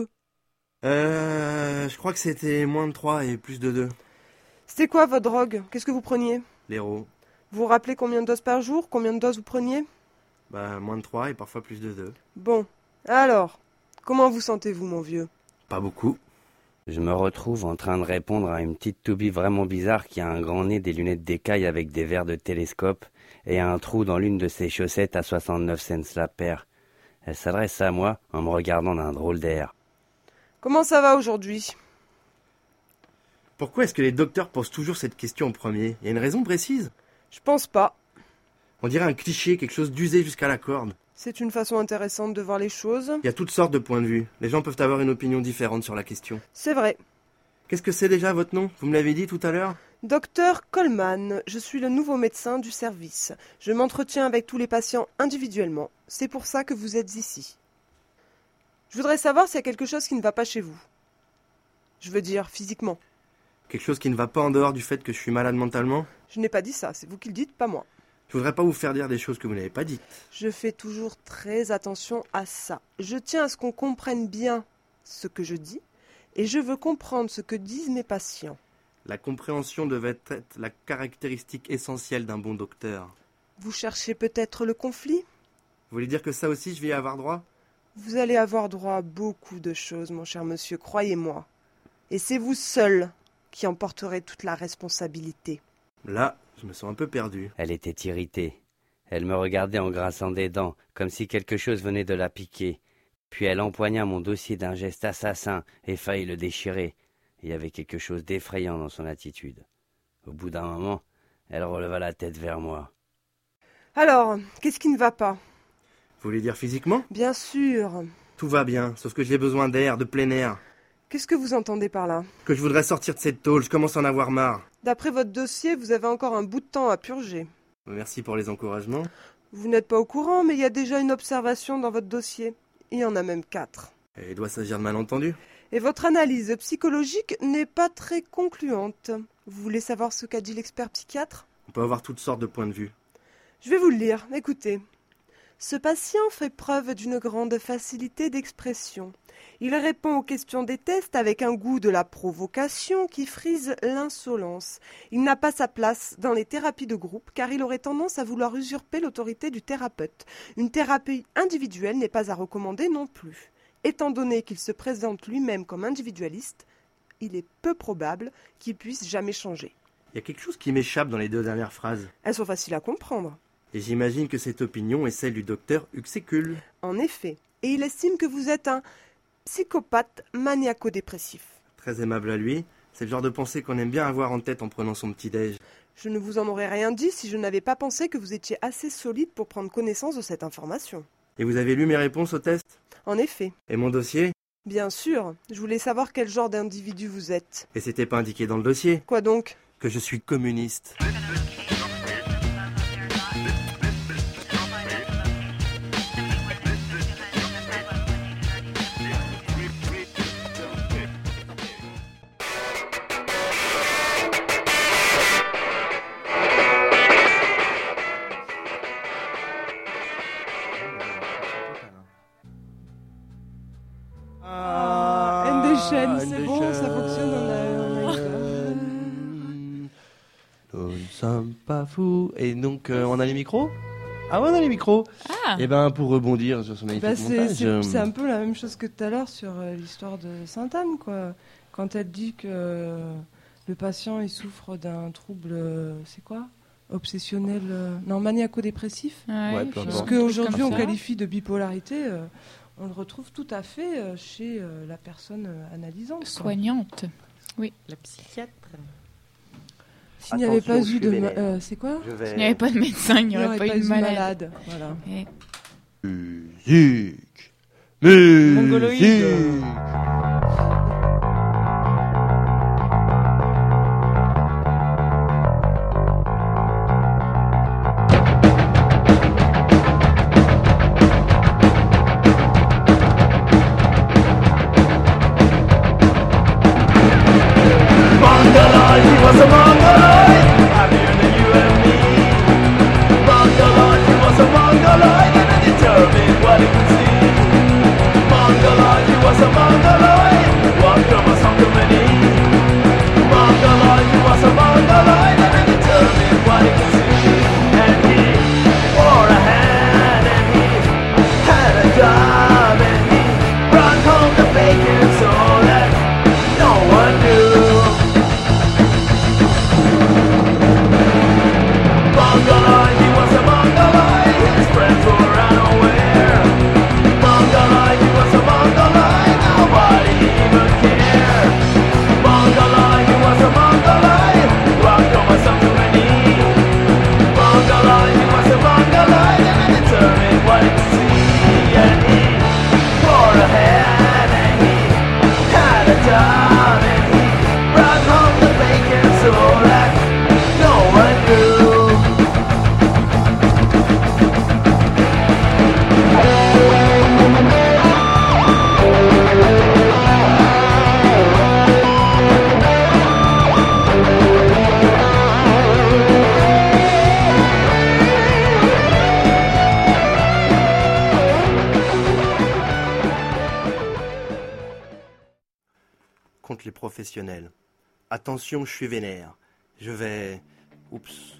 S15: Je crois que c'était moins de 3 et plus de 2.
S14: C'était quoi votre drogue ? Qu'est-ce que vous preniez ?
S15: L'héro.
S14: Vous vous rappelez combien de doses par jour ? Combien de doses vous preniez ?
S15: Moins de 3 et parfois plus de 2.
S14: Bon. Alors, comment vous sentez-vous, mon vieux ?
S15: Pas beaucoup.
S3: Je me retrouve en train de répondre à une petite toubie vraiment bizarre qui a un grand nez, des lunettes d'écaille avec des verres de télescope et un trou dans l'une de ses chaussettes à 69 cents la paire. Elle s'adresse à moi en me regardant d'un drôle d'air.
S14: Comment ça va aujourd'hui ?
S15: Pourquoi est-ce que les docteurs posent toujours cette question en premier ? Il y a une raison précise ?
S14: Je pense pas.
S15: On dirait un cliché, quelque chose d'usé jusqu'à la corde.
S14: C'est une façon intéressante de voir les choses.
S15: Il y a toutes sortes de points de vue. Les gens peuvent avoir une opinion différente sur la question.
S14: C'est vrai.
S15: Qu'est-ce que c'est déjà votre nom ? Vous me l'avez dit tout à l'heure ?
S14: Docteur Coleman, je suis le nouveau médecin du service. Je m'entretiens avec tous les patients individuellement. C'est pour ça que vous êtes ici. Je voudrais savoir s'il y a quelque chose qui ne va pas chez vous. Je veux dire physiquement.
S15: Quelque chose qui ne va pas en dehors du fait que je suis malade mentalement ?
S14: Je n'ai pas dit ça, c'est vous qui le dites, pas moi.
S15: Je voudrais pas vous faire dire des choses que vous n'avez pas dites.
S14: Je fais toujours très attention à ça. Je tiens à ce qu'on comprenne bien ce que je dis et je veux comprendre ce que disent mes patients.
S15: La compréhension devait être la caractéristique essentielle d'un bon docteur.
S14: Vous cherchez peut-être le conflit ?
S15: Vous voulez dire que ça aussi je vais y avoir droit ?
S14: Vous allez avoir droit à beaucoup de choses, mon cher monsieur, croyez-moi. Et c'est vous seul qui en porterez toute la responsabilité.
S15: Là, je me sens un peu perdu.
S3: Elle était irritée. Elle me regardait en grinçant des dents, comme si quelque chose venait de la piquer. Puis elle empoigna mon dossier d'un geste assassin et faillit le déchirer. Il y avait quelque chose d'effrayant dans son attitude. Au bout d'un moment, elle releva la tête vers moi.
S14: Alors, qu'est-ce qui ne va pas ?
S15: Vous voulez dire physiquement ?
S14: Bien sûr.
S15: Tout va bien, sauf que j'ai besoin d'air, de plein air.
S14: Qu'est-ce que vous entendez par là ?
S15: Que je voudrais sortir de cette tôle, je commence à en avoir marre.
S14: D'après votre dossier, vous avez encore un bout de temps à purger.
S15: Merci pour les encouragements.
S14: Vous n'êtes pas au courant, mais il y a déjà une observation dans votre dossier. Il y en a même 4.
S15: Et il doit s'agir de malentendus.
S14: Et votre analyse psychologique n'est pas très concluante. Vous voulez savoir ce qu'a dit l'expert psychiatre ?
S15: On peut avoir toutes sortes de points de vue.
S14: Je vais vous le lire, écoutez. Ce patient fait preuve d'une grande facilité d'expression. Il répond aux questions des tests avec un goût de la provocation qui frise l'insolence. Il n'a pas sa place dans les thérapies de groupe car il aurait tendance à vouloir usurper l'autorité du thérapeute. Une thérapie individuelle n'est pas à recommander non plus. Étant donné qu'il se présente lui-même comme individualiste, il est peu probable qu'il puisse jamais changer.
S15: Il y a quelque chose qui m'échappe dans les 2 dernières phrases.
S14: Elles sont faciles à comprendre.
S15: Et j'imagine que cette opinion est celle du docteur Huxécule.
S14: En effet. Et il estime que vous êtes un psychopathe maniaco-dépressif.
S15: Très aimable à lui. C'est le genre de pensée qu'on aime bien avoir en tête en prenant son petit-déj.
S14: Je ne vous en aurais rien dit si je n'avais pas pensé que vous étiez assez solide pour prendre connaissance de cette information.
S15: Et vous avez lu mes réponses au test ?
S14: En effet.
S15: Et mon dossier ?
S14: Bien sûr. Je voulais savoir quel genre d'individu vous êtes.
S15: Et c'était pas indiqué dans le dossier ?
S14: Quoi donc ?
S15: Que je suis communiste.
S14: C'est bon, ça fonctionne, on a
S1: Nous ne sommes pas fous. Et donc, on a les micros ? Ah ouais, on a les micros.
S5: Ah.
S1: Et ben, pour rebondir sur ce magnifique montage...
S2: C'est un peu la même chose que tout à l'heure sur l'histoire de Sainte-Anne, quoi. Quand elle dit que le patient, il souffre d'un trouble, c'est quoi ? Obsessionnel, non, maniaco-dépressif.
S5: Ouais,
S2: ce qu'aujourd'hui on qualifie de bipolarité, on le retrouve tout à fait chez la personne analysante.
S5: Soignante, oui.
S8: La psychiatre.
S2: S'il n'y avait pas eu de... c'est quoi ?
S5: S'il n'y avait pas de médecin, il n'y aurait pas eu de malade.
S2: Voilà.
S5: Et...
S1: Musique.
S8: Mongoloïde.
S15: Contre les professionnels. Attention, je suis vénère. Je vais... Oups.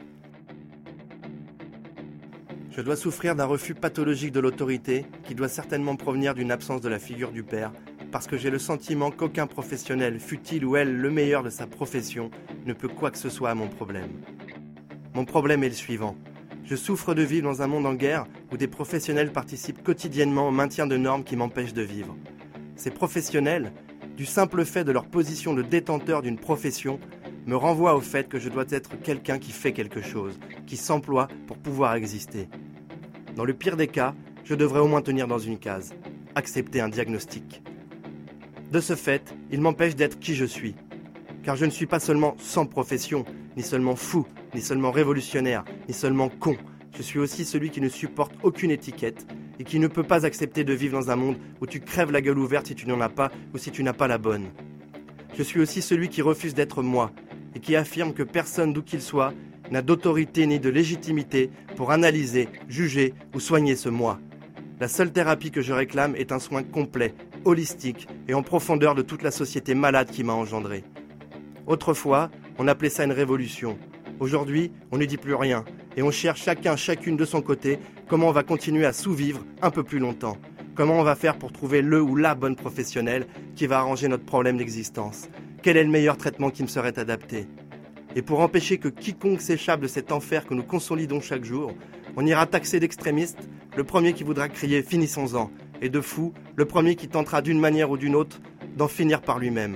S15: Je dois souffrir d'un refus pathologique de l'autorité qui doit certainement provenir d'une absence de la figure du père, parce que j'ai le sentiment qu'aucun professionnel, fût-il ou elle le meilleur de sa profession, ne peut quoi que ce soit à mon problème. Mon problème est le suivant. Je souffre de vivre dans un monde en guerre où des professionnels participent quotidiennement au maintien de normes qui m'empêchent de vivre. Ces professionnels, du simple fait de leur position de détenteur d'une profession, me renvoient au fait que je dois être quelqu'un qui fait quelque chose, qui s'emploie pour pouvoir exister. Dans le pire des cas, je devrais au moins tenir dans une case, accepter un diagnostic. De ce fait, il m'empêche d'être qui je suis. Car je ne suis pas seulement sans profession, ni seulement fou, ni seulement révolutionnaire, ni seulement con. Je suis aussi celui qui ne supporte aucune étiquette et qui ne peut pas accepter de vivre dans un monde où tu crèves la gueule ouverte si tu n'en as pas ou si tu n'as pas la bonne. Je suis aussi celui qui refuse d'être moi et qui affirme que personne d'où qu'il soit n'a d'autorité ni de légitimité pour analyser, juger ou soigner ce moi. La seule thérapie que je réclame est un soin complet, holistique et en profondeur de toute la société malade qui m'a engendré. Autrefois, on appelait ça une révolution. Aujourd'hui, on ne dit plus rien et on cherche chacune de son côté comment on va continuer à sous-vivre un peu plus longtemps. Comment on va faire pour trouver le ou la bonne professionnelle qui va arranger notre problème d'existence. Quel est le meilleur traitement qui me serait adapté? Et pour empêcher que quiconque s'échappe de cet enfer que nous consolidons chaque jour, on ira taxer d'extrémiste le premier qui voudra crier « finissons-en » et de fou le premier qui tentera d'une manière ou d'une autre d'en finir par lui-même.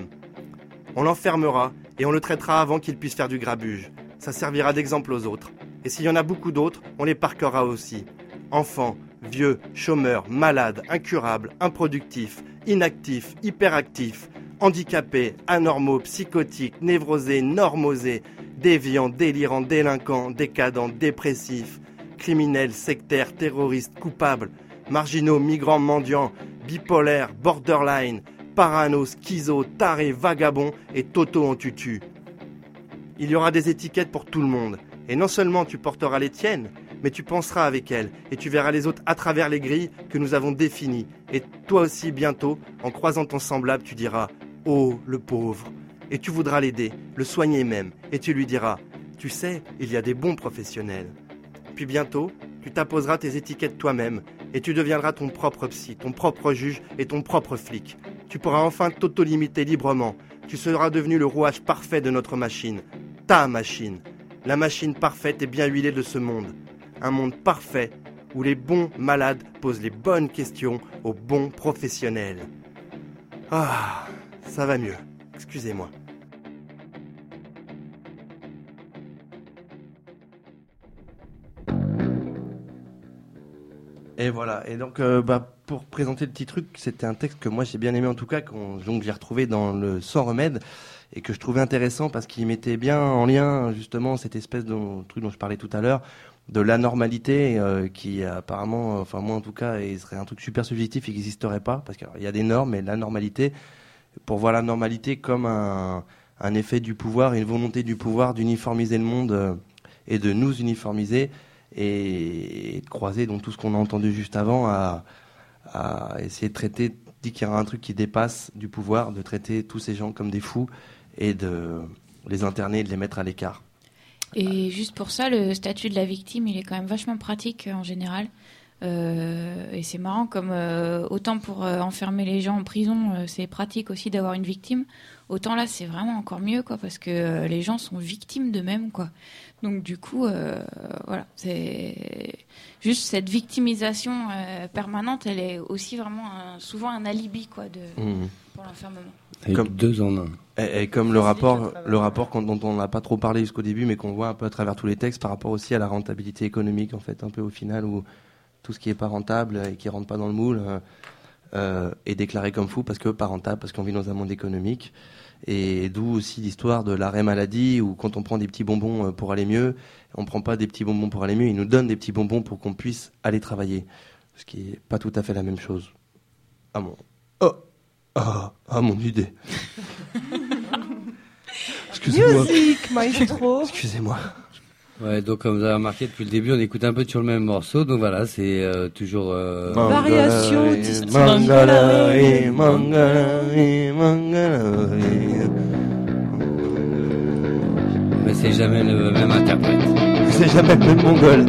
S15: On l'enfermera et on le traitera avant qu'il puisse faire du grabuge. Ça servira d'exemple aux autres. Et s'il y en a beaucoup d'autres, on les parquera aussi. Enfants, vieux, chômeurs, malades, incurables, improductifs, inactifs, hyperactifs, handicapés, anormaux, psychotiques, névrosés, normosés, déviants, délirants, délinquants, décadents, dépressifs, criminels, sectaires, terroristes, coupables, marginaux, migrants, mendiants, bipolaires, borderline, parano, schizo, tarés, vagabonds et toto en tutu. Il y aura des étiquettes pour tout le monde. Et non seulement tu porteras les tiennes, mais tu penseras avec elles et tu verras les autres à travers les grilles que nous avons définies. Et toi aussi, bientôt, en croisant ton semblable, tu diras « Oh, le pauvre !» Et tu voudras l'aider, le soigner même. Et tu lui diras « Tu sais, il y a des bons professionnels. » Puis bientôt, tu t'apposeras tes étiquettes toi-même et tu deviendras ton propre psy, ton propre juge et ton propre flic. Tu pourras enfin t'auto-limiter librement. Tu seras devenu le rouage parfait de notre machine. Ta machine. La machine parfaite et bien huilée de ce monde. Un monde parfait où les bons malades posent les bonnes questions aux bons professionnels. Ah, ça va mieux. Excusez-moi.
S1: Et voilà. Et donc, pour présenter le petit truc, c'était un texte que moi j'ai bien aimé en tout cas, donc j'ai retrouvé dans le Sans Remède et que je trouvais intéressant parce qu'il mettait bien en lien justement cette espèce de truc dont je parlais tout à l'heure, de l'anormalité qui apparemment, enfin moi en tout cas, serait un truc super subjectif et qui n'existerait pas parce qu'il y a des normes, mais l'anormalité, pour voir la normalité comme un effet du pouvoir, une volonté du pouvoir d'uniformiser le monde et de nous uniformiser et de croiser donc tout ce qu'on a entendu juste avant à essayer de traiter, dit qu'il y aura un truc qui dépasse du pouvoir, de traiter tous ces gens comme des fous et de les interner et de les mettre à l'écart.
S5: Et juste pour ça, le statut de la victime, il est quand même vachement pratique en général. Et c'est marrant, comme autant pour enfermer les gens en prison, c'est pratique aussi d'avoir une victime. Autant là, c'est vraiment encore mieux, quoi, parce que les gens sont victimes d'eux-mêmes, quoi. Donc du coup, voilà, c'est juste cette victimisation permanente, elle est aussi vraiment souvent un alibi, quoi, pour l'enfermement.
S3: Comme 2 en 1.
S1: Et comme le rapport dont on n'a pas trop parlé jusqu'au début, mais qu'on voit un peu à travers tous les textes, par rapport aussi à la rentabilité économique, en fait, un peu au final, où tout ce qui est pas rentable et qui rentre pas dans le moule est déclaré comme fou parce que pas rentable, parce qu'on vit dans un monde économique. Et d'où aussi l'histoire de l'arrêt maladie, où quand on prend des petits bonbons pour aller mieux, on prend pas des petits bonbons pour aller mieux, ils nous donnent des petits bonbons pour qu'on puisse aller travailler. Ce qui est pas tout à fait la même chose. Mon idée. Excusez-moi.
S2: Musique, maestro.
S1: Excusez-moi.
S3: Ouais, donc comme vous avez remarqué depuis le début, on écoute un peu sur le même morceau, donc voilà, c'est toujours...
S2: Variation
S3: Mais c'est jamais le même interprète.
S1: C'est jamais le même mongol.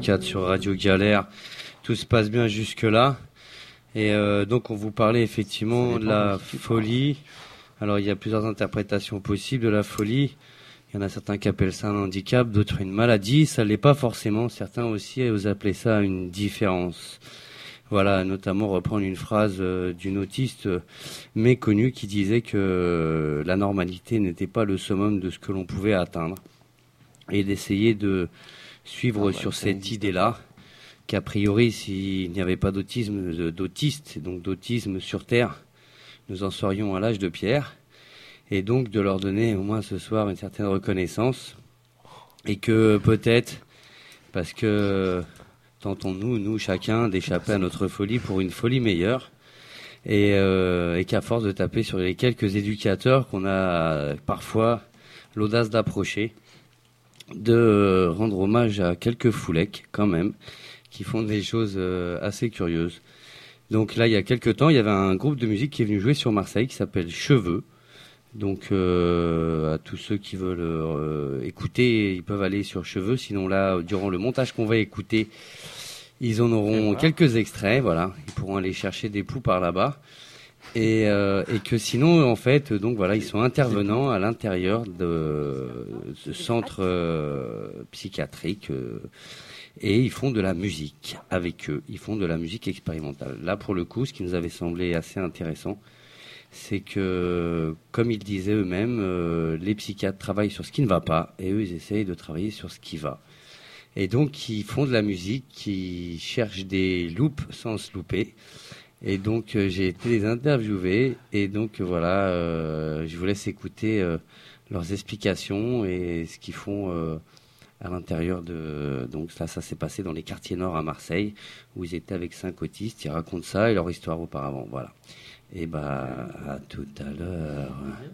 S3: psychiatre sur Radio Galère. Tout se passe bien jusque-là. Et donc on vous parlait effectivement de la folie. Alors il y a plusieurs interprétations possibles de la folie. Il y en a certains qui appellent ça un handicap, d'autres une maladie. Ça l'est pas forcément. Certains aussi osent appeler ça une différence. Voilà, notamment reprendre une phrase d'une autiste méconnue qui disait que la normalité n'était pas le summum de ce que l'on pouvait atteindre. Et d'essayer de suivre sur cette idée-là, qu'a priori, s'il n'y avait pas d'autistes, donc d'autisme sur Terre, nous en serions à l'âge de pierre. Et donc de leur donner au moins ce soir une certaine reconnaissance. Et que peut-être, parce que tentons-nous, nous, chacun, d'échapper à notre folie pour une folie meilleure. Et qu'à force de taper sur les quelques éducateurs qu'on a parfois l'audace d'approcher, de rendre hommage à quelques foulecs, quand même, qui font des choses assez curieuses. Donc là, il y a quelques temps, il y avait un groupe de musique qui est venu jouer sur Marseille qui s'appelle Cheveux. Donc à tous ceux qui veulent écouter, ils peuvent aller sur Cheveux. Sinon là, durant le montage qu'on va écouter, ils en auront quelques extraits. Voilà, ils pourront aller chercher des poux par là-bas. Et que sinon, en fait, donc voilà, ils sont intervenants à l'intérieur de ce centre psychiatrique. Et ils font de la musique avec eux. Ils font de la musique expérimentale. Là, pour le coup, ce qui nous avait semblé assez intéressant, c'est que, comme ils disaient eux-mêmes, les psychiatres travaillent sur ce qui ne va pas, et eux, ils essayent de travailler sur ce qui va. Et donc, ils font de la musique, qui cherchent des loops sans se louper. Et donc, j'ai été les interviewer, et donc, voilà, je vous laisse écouter leurs explications et ce qu'ils font à l'intérieur de... Donc, ça s'est passé dans les quartiers nord à Marseille, où ils étaient avec 5 autistes. Ils racontent ça et leur histoire auparavant, voilà. Et à tout à l'heure.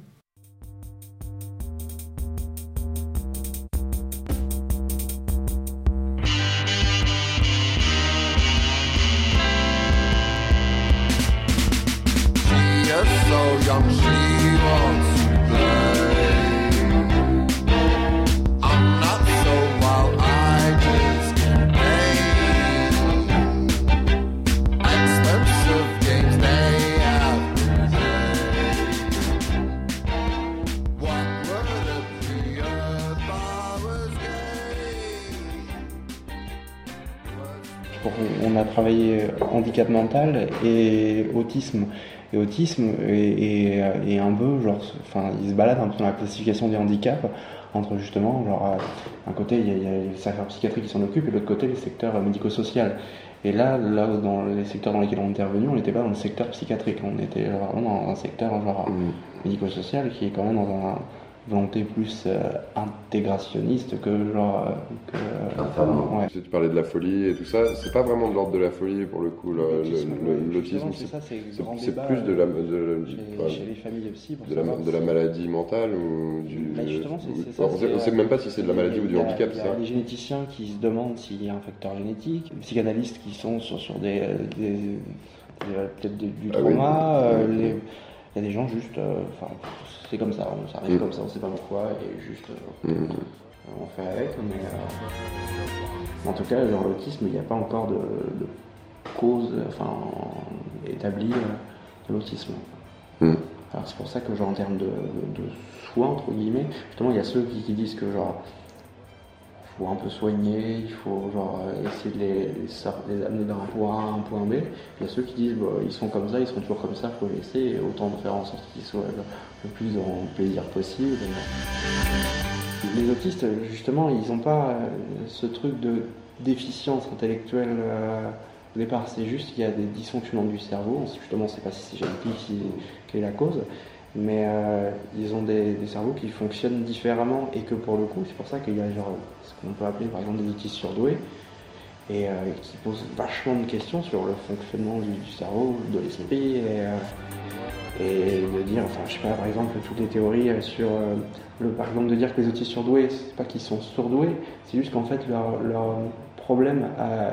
S16: On a travaillé handicap mental et autisme. Et autisme est un peu, genre, enfin, il se balade un peu dans la classification des handicaps, entre justement, genre, d'un côté, il y a les secteurs psychiatriques qui s'en occupent, et de l'autre côté, les secteurs médico-social. Et là, dans les secteurs dans lesquels on est intervenu, on n'était pas dans le secteur psychiatrique, on était vraiment dans un secteur, genre, médico-social, qui est quand même dans une volonté plus intégrationniste que genre
S17: ouais. Tu parlais de la folie et tout ça, c'est pas vraiment de l'ordre de la folie pour le coup, l'autisme, c'est plus de la
S16: chez les familles psy,
S17: de la maladie mentale ou du on sait même pas si c'est de la maladie ou du handicap.
S16: Il y a des généticiens qui se demandent s'il y a un facteur génétique, des psychanalystes qui sont sur des peut-être du trauma, il y a des gens juste, c'est comme ça, ça arrive comme ça, on sait pas pourquoi, et juste, on fait avec, mais en tout cas, genre l'autisme, il n'y a pas encore de cause, établie de l'autisme. Alors c'est pour ça que genre en termes de soins, entre guillemets, justement, il y a ceux qui disent que genre, il faut un peu soigner, il faut genre essayer de les amener d'un point A à un point B. Il y a ceux qui disent ils sont comme ça, ils seront toujours comme ça, il faut les laisser, et autant de faire en sorte qu'ils soient le plus dans le plaisir possible. Les autistes, justement, ils n'ont pas ce truc de déficience intellectuelle au départ, c'est juste qu'il y a des dysfonctionnements du cerveau. Justement, on ne sait pas si c'est génétique, quelle est la cause. Mais ils ont des cerveaux qui fonctionnent différemment, et que pour le coup, c'est pour ça qu'il y a genre, ce qu'on peut appeler par exemple des autistes surdoués, et qui posent vachement de questions sur le fonctionnement du cerveau, de l'esprit, et de dire, je sais pas, par exemple, toutes les théories sur par exemple, de dire que les autistes surdoués, c'est pas qu'ils sont surdoués, c'est juste qu'en fait leur problème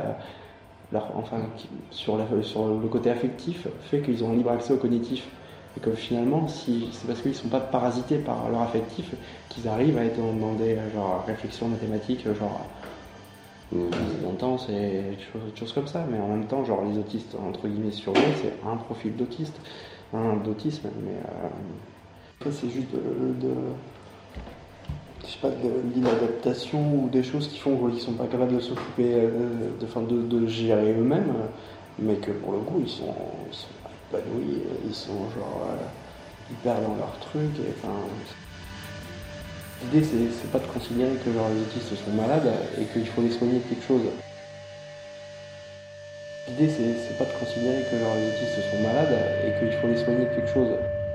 S16: sur le côté affectif fait qu'ils ont un libre accès au cognitif. Et que finalement, c'est parce qu'ils ne sont pas parasités par leur affectif qu'ils arrivent à être dans des réflexions mathématiques Dans le temps, c'est des choses comme ça, mais en même temps, genre les autistes, entre guillemets, sur c'est un profil d'autisme, mais c'est juste je sais pas, de l'inadaptation ou des choses qui font qu'ils sont pas capables de s'occuper, de gérer eux-mêmes, mais que pour le coup, ils sont épanouis, ils sont genre hyper dans leur truc, et enfin... L'idée, c'est pas de considérer que genre, les autistes sont malades et qu'il faut les soigner de quelque chose. L'idée, c'est pas de considérer que genre, les autistes sont malades et qu'il faut les soigner de quelque chose.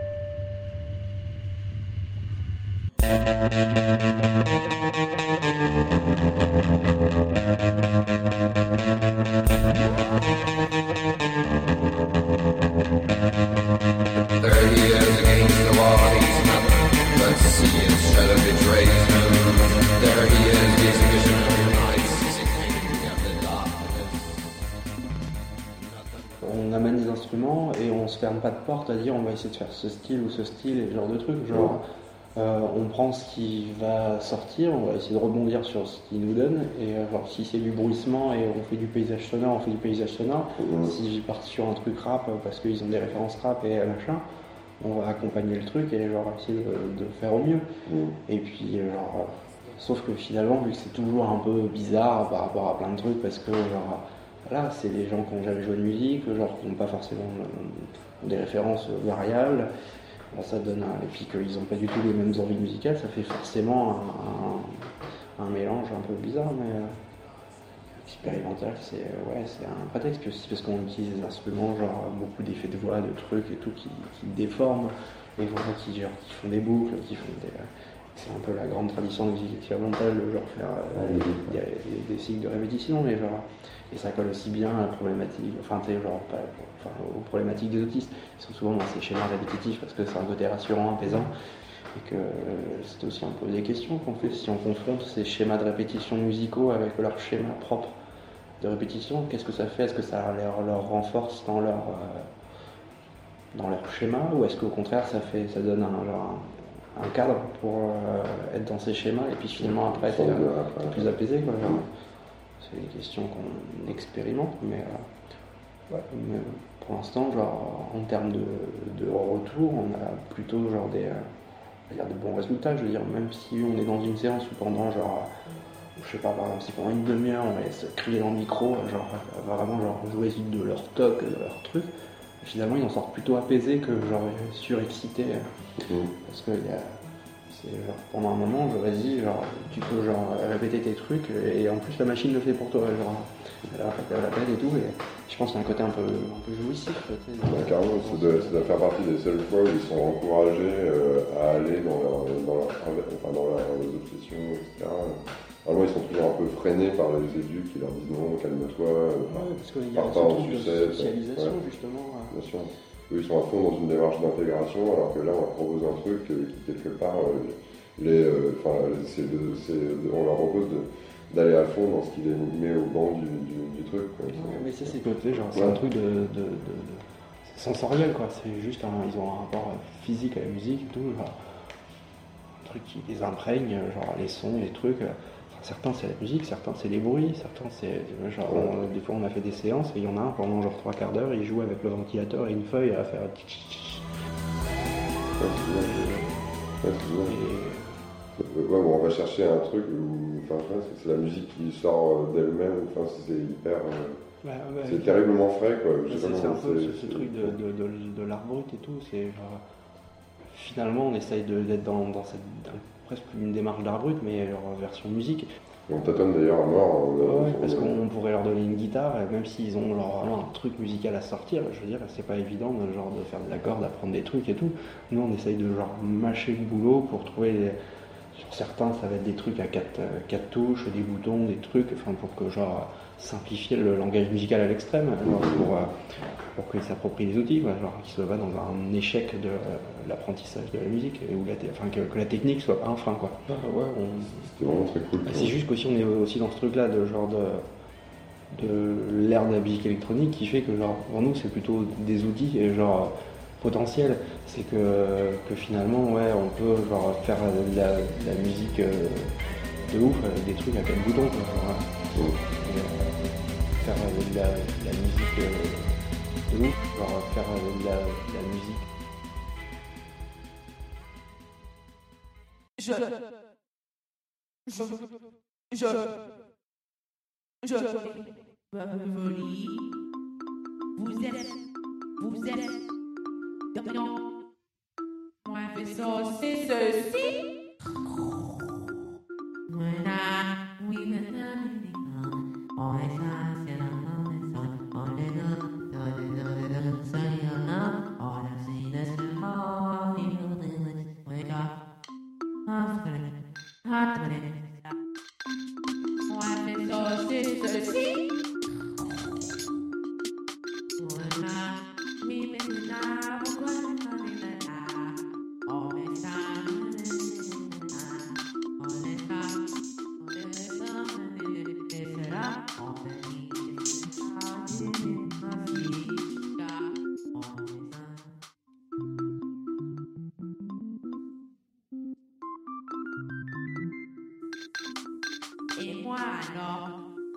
S16: On amène des instruments et on se ferme pas de porte à dire on va essayer de faire ce style ou ce style et ce genre de truc. Genre, on prend ce qui va sortir, on va essayer de rebondir sur ce qu'il nous donne, et genre, si c'est du bruissement et on fait du paysage sonore, on fait du paysage sonore. Si j'y pars sur un truc rap parce qu'ils ont des références rap et machin, on va accompagner le truc et genre essayer de faire au mieux. Et puis genre, sauf que finalement, vu que c'est toujours un peu bizarre par rapport à plein de trucs, parce que genre là, c'est des gens qui n'ont jamais joué de musique, genre qui n'ont pas forcément des références variables. Bon, ça donne et puis qu'ils n'ont pas du tout les mêmes envies musicales, ça fait forcément un mélange un peu bizarre, mais expérimental, c'est un prétexte, puis aussi parce qu'on utilise des instruments, genre beaucoup d'effets de voix, de trucs et tout qui déforment les voix, qui font des boucles, c'est un peu la grande tradition de musique expérimentale, genre faire des cycles de répétition, mais genre, et ça colle aussi bien à la problématique, aux problématiques des autistes. Ils sont souvent dans ces schémas répétitifs parce que c'est un côté rassurant, apaisant, et que c'est aussi un peu des questions qu'on fait si on confronte ces schémas de répétition musicaux avec leur schéma propre de répétition. Qu'est-ce que ça fait? Est-ce que ça leur renforce dans leur schéma, ou est-ce qu'au contraire ça donne un cadre pour être dans ces schémas et puis finalement après t'es plus apaisé, quoi, genre. C'est des questions qu'on expérimente, mais pour l'instant, genre, en termes de retour, on a plutôt genre de bons résultats. Je veux dire, même si on est dans une séance où pendant genre, je sais pas, par exemple, si pendant une demi-heure on laisse crier dans le micro, genre vraiment genre jouer de leur toc, de leur truc, finalement ils en sortent plutôt apaisés que genre surexcités, parce que c'est genre, pendant un moment, je vas-y, genre, tu peux genre répéter tes trucs et en plus la machine le fait pour toi, genre, elle appelle et tout, et je pense qu'il y a un côté un peu jouissif.
S17: Carrément, ça doit faire partie des seules fois où ils sont encouragés à aller dans leurs obsessions, etc. Normalement, ils sont toujours un peu freinés par les éduques qui leur disent non, calme-toi,
S16: parce qu'il y a un truc de socialisation, justement.
S17: Bien sûr. Eux, ils sont à fond dans une démarche d'intégration, alors que là, on leur propose un truc qui, quelque part, on leur propose d'aller à fond dans ce qui les met au banc du truc. Quoi.
S16: Mais ça, c'est côté, genre, c'est un truc c'est sensoriel, quoi. C'est juste, ils ont un rapport physique à la musique et tout, genre, un truc qui les imprègne, genre les sons, les trucs. Certains c'est la musique, certains c'est les bruits, certains c'est genre des fois on a fait des séances et il y en a un pendant genre 3 quarts d'heure, il joue avec le ventilateur et une feuille à faire
S17: on va chercher un truc où c'est la musique qui sort d'elle-même, c'est hyper c'est terriblement frais, quoi.
S16: C'est un peu ce truc de l'art brut et tout, c'est genre finalement on essaye d'être dans cette presque une démarche d'art brut, mais leur version musique.
S17: On tâtonne d'ailleurs à mort.
S16: Parce qu'on pourrait leur donner une guitare, même s'ils ont vraiment un truc musical à sortir, je veux dire, c'est pas évident de faire de la corde, d'apprendre des trucs et tout. Nous, on essaye de genre mâcher le boulot pour trouver sur certains, ça va être des trucs à 4 touches, des boutons, des trucs, pour que genre simplifier le langage musical à l'extrême, pour qu'ils s'approprient les outils, quoi, genre qu'ils soient pas dans un échec de l'apprentissage de la musique, que la technique soit pas un frein, quoi.
S17: C'était vraiment très cool.
S16: C'est juste qu'aussi on est aussi dans ce truc-là de genre de l'ère de la musique électronique qui fait que genre pour nous c'est plutôt des outils et genre potentiels, c'est que finalement on peut genre faire de la musique de ouf avec des trucs à 4 boutons, quoi, genre, Faire de la musique de ouf, genre faire de la musique.
S18: Vous êtes dominant. Moi, fais ça, c'est ceci. Et moi alors,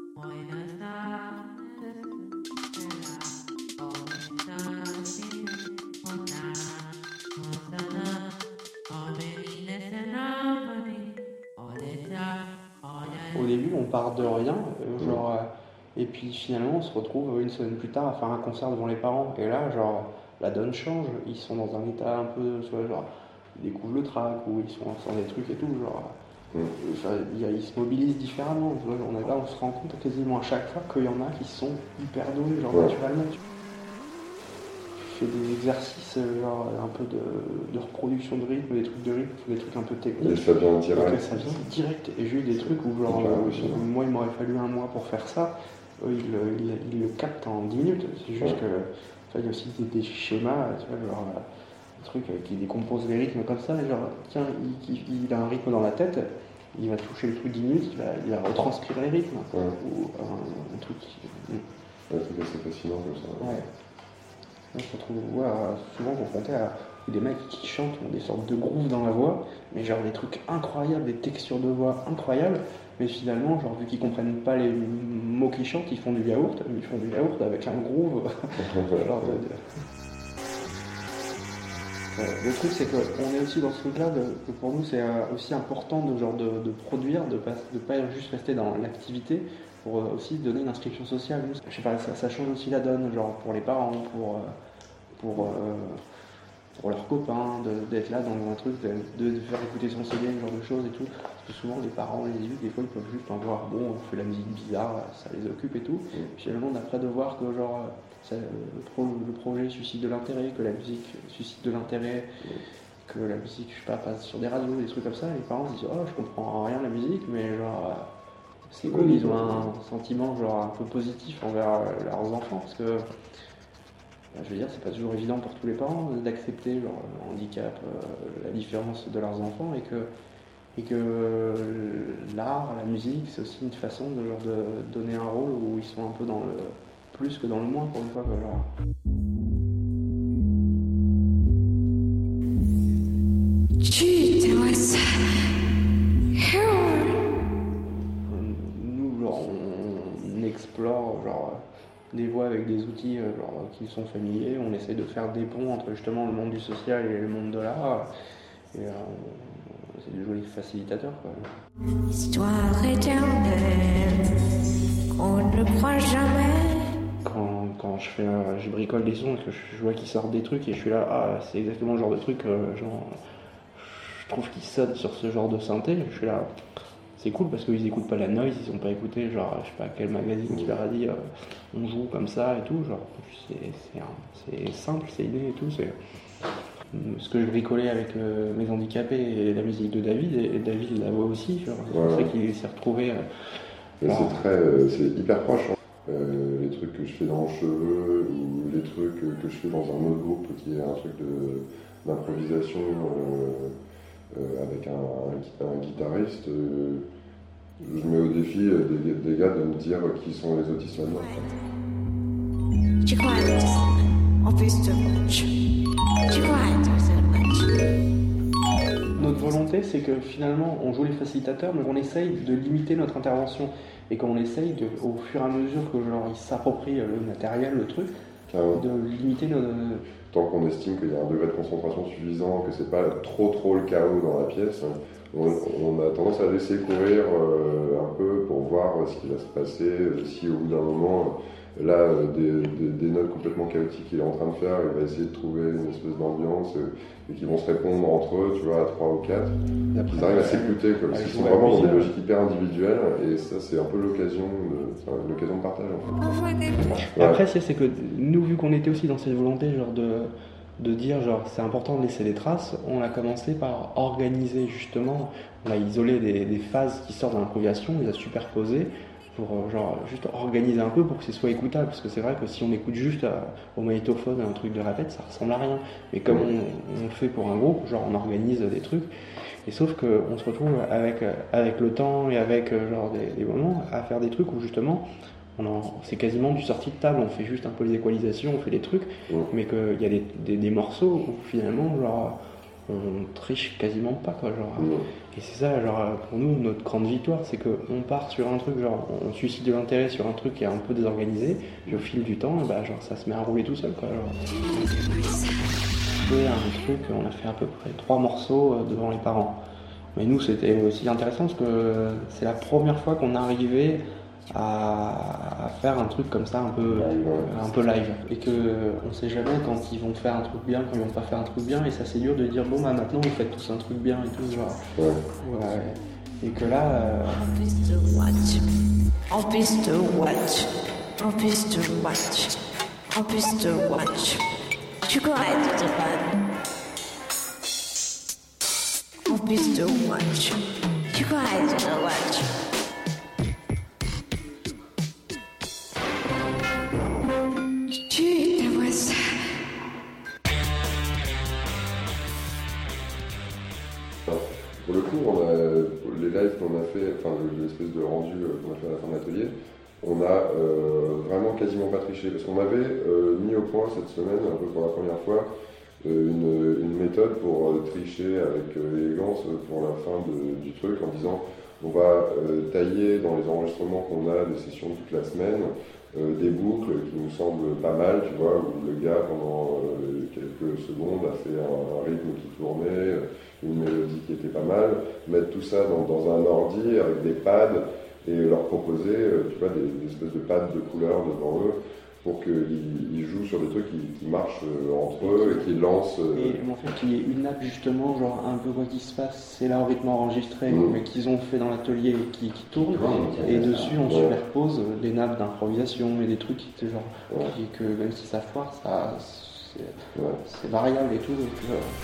S16: au début, on part de rien, genre, et puis finalement, on se retrouve une semaine plus tard à faire un concert devant les parents. Et là, genre, la donne change. Ils sont dans un état un peu, tu vois, genre, ils découvrent le track ou ils sont dans des trucs et tout, genre. Ils se mobilisent différemment. Tu vois, on se rend compte quasiment à chaque fois qu'il y en a qui sont hyper doués, genre naturellement. Tu fais des exercices, genre un peu de reproduction de rythme, des trucs de rythme, des trucs un peu techniques.
S17: Et ça vient direct.
S16: Ça vient direct. Et j'ai eu des trucs où, genre, moi, il m'aurait fallu un mois pour faire ça. Eux, ils le captent en 10 minutes. C'est juste que, il y a aussi des schémas, tu vois, genre. Truc qui décompose les rythmes comme ça, genre tiens, il a un rythme dans la tête, il va toucher le truc 10 minutes, il va retranscrire les rythmes. Ou un truc.
S17: Un truc assez fascinant comme ça.
S16: Ouais. On se retrouve souvent confronté à des mecs qui chantent, ont des sortes de grooves dans la voix, mais genre des trucs incroyables, des textures de voix incroyables, mais finalement, genre vu qu'ils comprennent pas les mots qu'ils chantent, ils font du yaourt avec un groove. Genre le truc, c'est qu'on est aussi dans ce truc-là, que pour nous, c'est aussi important de produire, de pas juste rester dans l'activité, pour aussi donner une inscription sociale. Je sais pas, ça change aussi la donne, genre pour les parents, pour leurs copains, d'être là dans un truc, de faire écouter son CD, ce genre de choses et tout. Parce que souvent, les parents, les adultes, des fois, ils peuvent juste en voir, bon, on fait la musique bizarre, ça les occupe et tout. Puis finalement, d'après, de voir que, genre, le projet suscite de l'intérêt, que la musique suscite de l'intérêt, que la musique, je sais pas, passe sur des radios, des trucs comme ça, les parents se disent, oh, je comprends rien de la musique, mais genre, c'est cool, ils ont un sentiment, genre, un peu positif envers leurs enfants, parce que, je veux dire, c'est pas toujours évident pour tous les parents d'accepter leur handicap, la différence de leurs enfants, et que l'art, la musique, c'est aussi une façon de donner un rôle où ils sont un peu dans le plus que dans le moins, pour une fois. Genre. Nous, genre, on explore, genre, des voies avec des outils genre, qui sont familiers. On essaie de faire des ponts entre justement le monde du social et le monde de l'art. Et c'est des jolis facilitateurs, quoi.
S18: Histoire éternelle, on ne croit jamais.
S16: Quand je bricole des sons et que je vois qu'ils sortent des trucs et je suis là, c'est exactement le genre de truc, genre, je trouve qu'ils sonnent sur ce genre de synthé, je suis là, c'est cool parce qu'ils écoutent pas la noise, ils ont pas écouté, genre, je sais pas quel magazine qui leur a dit, on joue comme ça et tout, genre, c'est simple, c'est inné et tout, c'est ce que je bricolais avec mes handicapés et la musique de David, et David la voit aussi, genre, c'est pour ça qu'il s'est retrouvé.
S17: C'est hyper proche. Les trucs que je fais dans Cheveux ou les trucs que je fais dans un autre groupe qui est un truc d'improvisation avec un guitariste, je mets au défi des gars de me dire qui sont les autistes là-dedans.
S18: Tu crois en plus de tu crois
S16: notre volonté, c'est que finalement, on joue les facilitateurs, mais on essaye de limiter notre intervention. Et qu'on essaye, au fur et à mesure que genre, ils s'approprient le matériel, le truc, de limiter notre...
S17: Tant qu'on estime qu'il y a un degré de concentration suffisant, que c'est pas trop le chaos dans la pièce, on a tendance à laisser courir un peu pour voir ce qui va se passer. Si au bout d'un moment, là, des notes complètement chaotiques qu'il est en train de faire, il va essayer de trouver une espèce d'ambiance et qu'ils vont se répondre entre eux, tu vois, à 3 ou 4. Ils arrivent à s'écouter, parce qu'ils sont vraiment dans des logiques hyper individuelles, et ça, c'est un peu l'occasion de partage, en fait.
S16: Après, c'est que nous, vu qu'on était aussi dans cette volonté, genre de dire, genre, c'est important de laisser des traces, on a commencé par organiser, justement, on a isolé des phases qui sortent de l'improvisation, on les a superposées, pour genre juste organiser un peu pour que ce soit écoutable, parce que c'est vrai que si on écoute juste au magnétophone un truc de répète, ça ressemble à rien, mais comme on le fait pour un groupe, genre on organise des trucs, et sauf qu'on se retrouve avec le temps et avec genre des moments à faire des trucs où justement c'est quasiment du sortie de table, on fait juste un peu les équalisations, on fait des trucs, mais qu'il y a des morceaux où finalement genre on triche quasiment pas, quoi, genre. Et c'est ça, genre, pour nous, notre grande victoire, c'est qu'on part sur un truc, genre, on suscite de l'intérêt sur un truc qui est un peu désorganisé, puis au fil du temps, bah, genre, ça se met à rouler tout seul, quoi, genre. C'est un truc, on a fait à peu près 3 morceaux devant les parents. Mais nous, c'était aussi intéressant parce que c'est la première fois qu'on arrivait à faire un truc comme ça un peu live, et que on sait jamais quand ils vont faire un truc bien, quand ils vont pas faire un truc bien, et ça c'est dur de dire bon bah maintenant vous faites tous un truc bien et tout, genre et que là
S18: On piste watch, on piste watch, on piste watch, on piste watch. Tu connais tout le monde. On piste watch, tu connais tout le watch.
S17: Pour le coup, les lives qu'on a fait, enfin l'espèce de rendu qu'on a fait à la fin de l'atelier, on a vraiment quasiment pas triché, parce qu'on avait mis au point cette semaine, un peu pour la première fois, une méthode pour tricher avec élégance pour la fin du truc, en disant on va tailler dans les enregistrements qu'on a des sessions toute la semaine, des boucles qui nous semblent pas mal, tu vois, où le gars pendant quelques secondes a fait un rythme qui tournait, une mélodie qui était pas mal, mettre tout ça dans un ordi avec des pads et leur proposer, tu vois, des espèces de pads de couleurs devant eux pour qu'ils jouent sur des trucs qui marchent entre eux et qui lancent...
S16: Et en fait, qu'il y ait une nappe justement, genre un peu quoi qui se passe, c'est leur rythme enregistré, mais qu'ils ont fait dans l'atelier et qui tourne, et dessus on superpose des nappes d'improvisation et des trucs qui étaient genre, que même si ça foire, c'est variable et tout. Donc,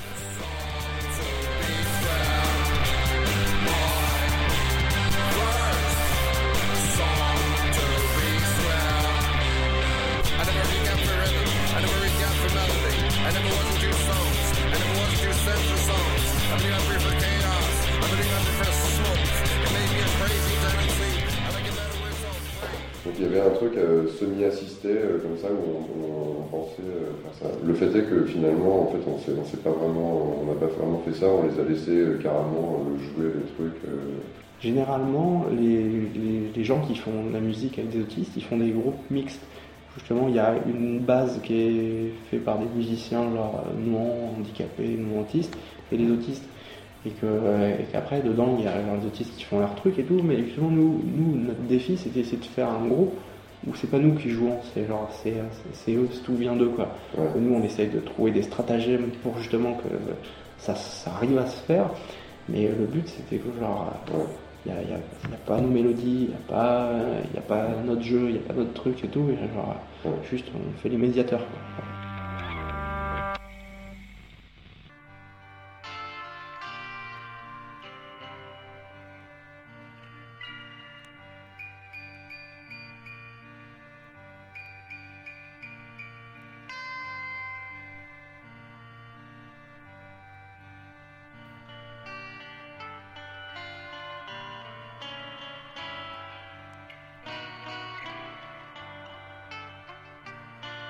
S17: Donc il y avait un truc semi-assisté comme ça où on pensait faire ça. Le fait est que finalement, en fait, on n'a pas vraiment fait ça, on les a laissés carrément jouer les trucs.
S16: Généralement, les gens qui font de la musique avec des autistes, ils font des groupes mixtes. Justement, il y a une base qui est faite par des musiciens genre non handicapés, non autistes, et les autistes. Et qu'après, dedans, il y a les autistes qui font leur truc et tout, mais justement, nous notre défi, c'était essayer de faire un groupe où c'est pas nous qui jouons, c'est eux, tout vient d'eux, quoi. Ouais. Nous, on essaye de trouver des stratagèmes pour justement que ça arrive à se faire, mais le but, c'était que genre, il n'y a pas nos mélodies, il n'y a pas notre jeu, il n'y a pas notre truc et tout, et genre, juste, on fait les médiateurs, quoi.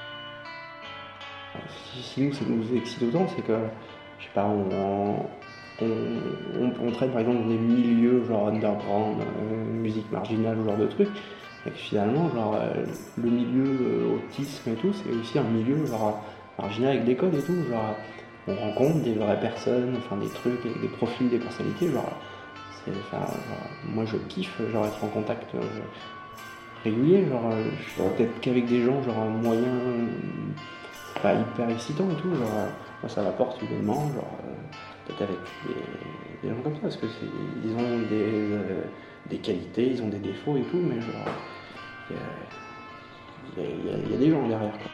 S16: Si nous, ça nous excite autant, c'est que, je sais pas, on traite par exemple des milieux genre underground, musique marginale, ce genre de trucs, et que finalement genre le milieu autisme et tout, c'est aussi un milieu genre marginal avec des codes et tout, genre on rencontre des vraies personnes, enfin des trucs, des profils, des personnalités, genre moi je kiffe genre être en contact régulier, genre peut-être qu'avec des gens genre moyens, pas hyper excitants et tout, genre moi ça m'apporte humainement, genre peut-être avec des gens comme ça, parce que ils ont des qualités, ils ont des défauts et tout, mais genre il y a des gens derrière, quoi.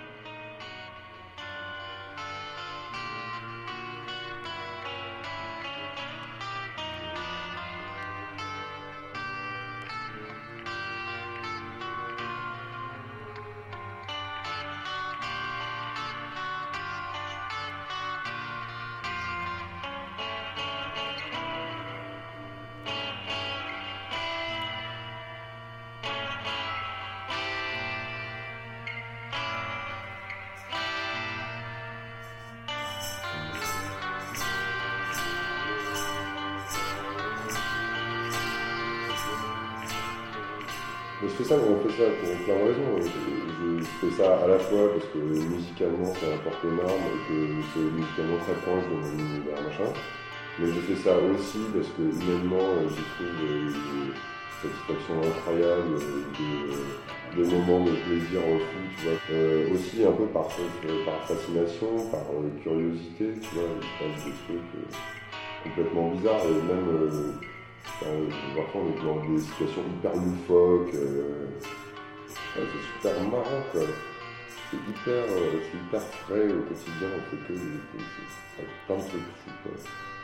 S17: Je fais ça, on fait ça pour plein de raisons. Je fais ça à la fois parce que musicalement c'est un porte énorme et que c'est musicalement très proche de mon univers machin. Mais je fais ça aussi parce que humainement j'y trouve des satisfactions incroyables, des moments de plaisir au fou, tu vois. Aussi un peu par fascination, par curiosité, tu vois, il se passe des trucs complètement bizarres et même parfois on est dans des situations hyper loufoques, c'est super marrant quoi. C'est hyper frais au quotidien, on fait que plein de trucs fous quoi.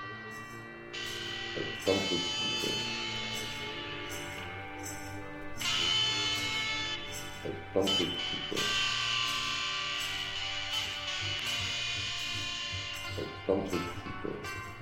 S17: Plein de trucs fous quoi. Plein de trucs fous quoi. Plein de trucs fous quoi.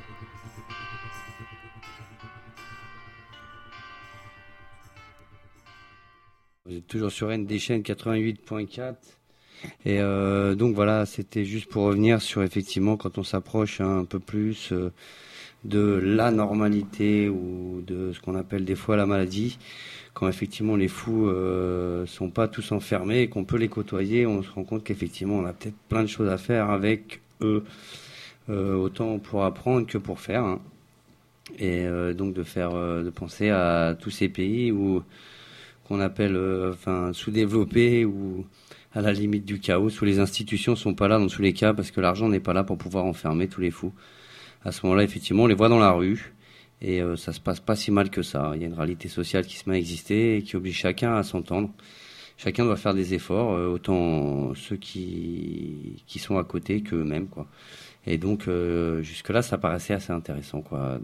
S3: Vous êtes toujours sur ND chaîne 88.4 et donc voilà, c'était juste pour revenir sur effectivement quand on s'approche un peu plus de la normalité ou de ce qu'on appelle des fois la maladie, quand effectivement les fous sont pas tous enfermés et qu'on peut les côtoyer, on se rend compte qu'effectivement on a peut-être plein de choses à faire avec eux, autant pour apprendre que pour faire, hein. Et donc de penser à tous ces pays où qu'on appelle sous-développés ou à la limite du chaos, où les institutions sont pas là dans tous les cas parce que l'argent n'est pas là pour pouvoir enfermer tous les fous. À ce moment-là, effectivement, on les voit dans la rue et ça se passe pas si mal que ça. Il y a une réalité sociale qui se met à exister et qui oblige chacun à s'entendre. Chacun doit faire des efforts, autant ceux qui sont à côté qu'eux-mêmes, quoi. Et donc jusque-là, ça paraissait assez intéressant, quoi,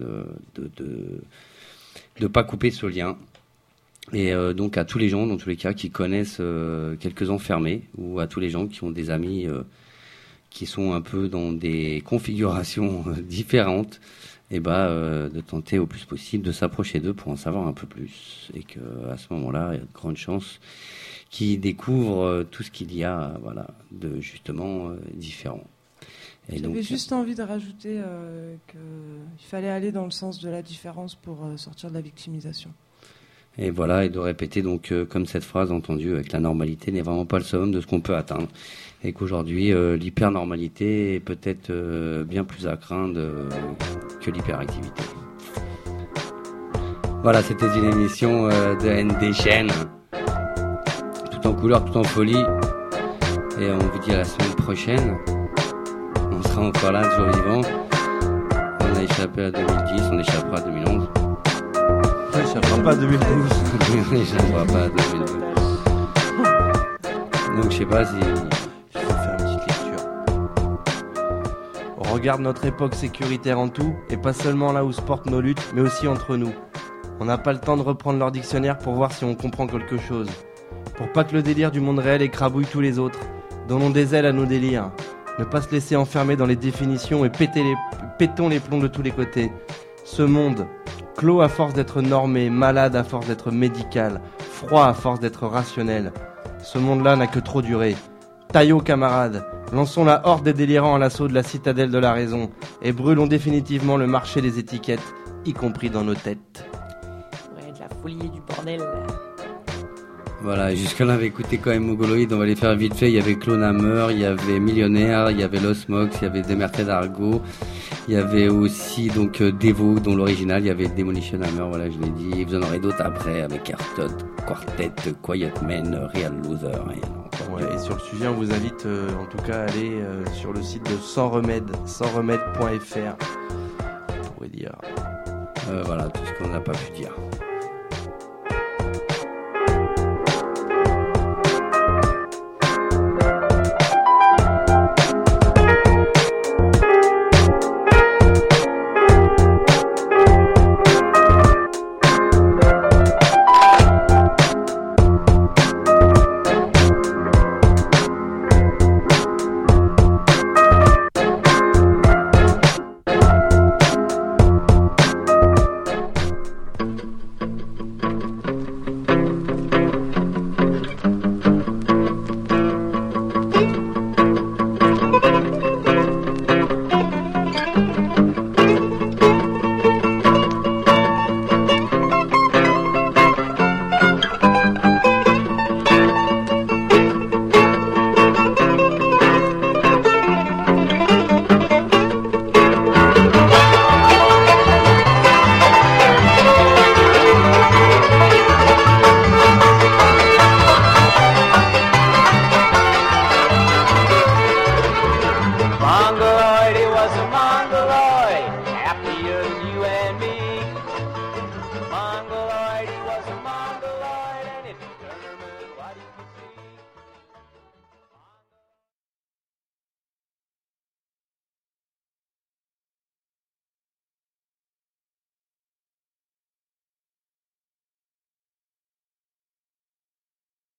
S3: de pas couper ce lien. Et donc à tous les gens, dans tous les cas, qui connaissent quelques enfermés, ou à tous les gens qui ont des amis qui sont un peu dans des configurations différentes, et de tenter au plus possible de s'approcher d'eux pour en savoir un peu plus. Et qu'à ce moment-là, il y a de grandes chances qu'ils découvrent tout ce qu'il y a, de justement différent.
S2: J'avais juste envie de rajouter qu'il fallait aller dans le sens de la différence pour sortir de la victimisation.
S3: Et voilà, et de répéter donc comme cette phrase entendue avec la normalité n'est vraiment pas le summum de ce qu'on peut atteindre. Et qu'aujourd'hui, l'hypernormalité est peut-être bien plus à craindre que l'hyperactivité. Voilà, c'était une émission de ND Chaîne. Tout en couleur, tout en folie. Et on vous dit à la semaine prochaine. On sera encore là, toujours vivant. On a échappé à 2010, on échappera à 2011.
S1: On n'échappera pas à 2012.
S3: On n'échappera pas à 2012. Donc je sais pas si...
S1: Je vais faire une petite lecture. On regarde notre époque sécuritaire en tout, et pas seulement là où se portent nos luttes, mais aussi entre nous. On n'a pas le temps de reprendre leur dictionnaire pour voir si on comprend quelque chose. Pour pas que le délire du monde réel écrabouille tous les autres. Donnons des ailes à nos délires. Ne pas se laisser enfermer dans les définitions et pétons les plombs de tous les côtés. Ce monde, clos à force d'être normé, malade à force d'être médical, froid à force d'être rationnel. Ce monde-là n'a que trop duré. Taillot camarades, Lançons la horde des délirants à l'assaut de la citadelle de la raison et brûlons définitivement le marché des étiquettes, y compris dans nos têtes.
S8: Ouais, de la folie et du bordel.
S3: Voilà, jusque-là, on avait écouté quand même Mongoloid, on va les faire vite fait. Il y avait Clone Hammer, il y avait Millionnaire, il y avait Los Mox, il y avait Demerted Argo, il y avait aussi donc Devo, dont l'original, il y avait Demolition Hammer, voilà, je l'ai dit. Et vous en aurez d'autres après avec Quartet, Quiet Man, Real Loser.
S1: Et sur le sujet, on vous invite en tout cas à aller sur le site de Sans Remède, sansremède.fr. Pour vous dire.
S3: Voilà, tout ce qu'on n'a pas pu dire.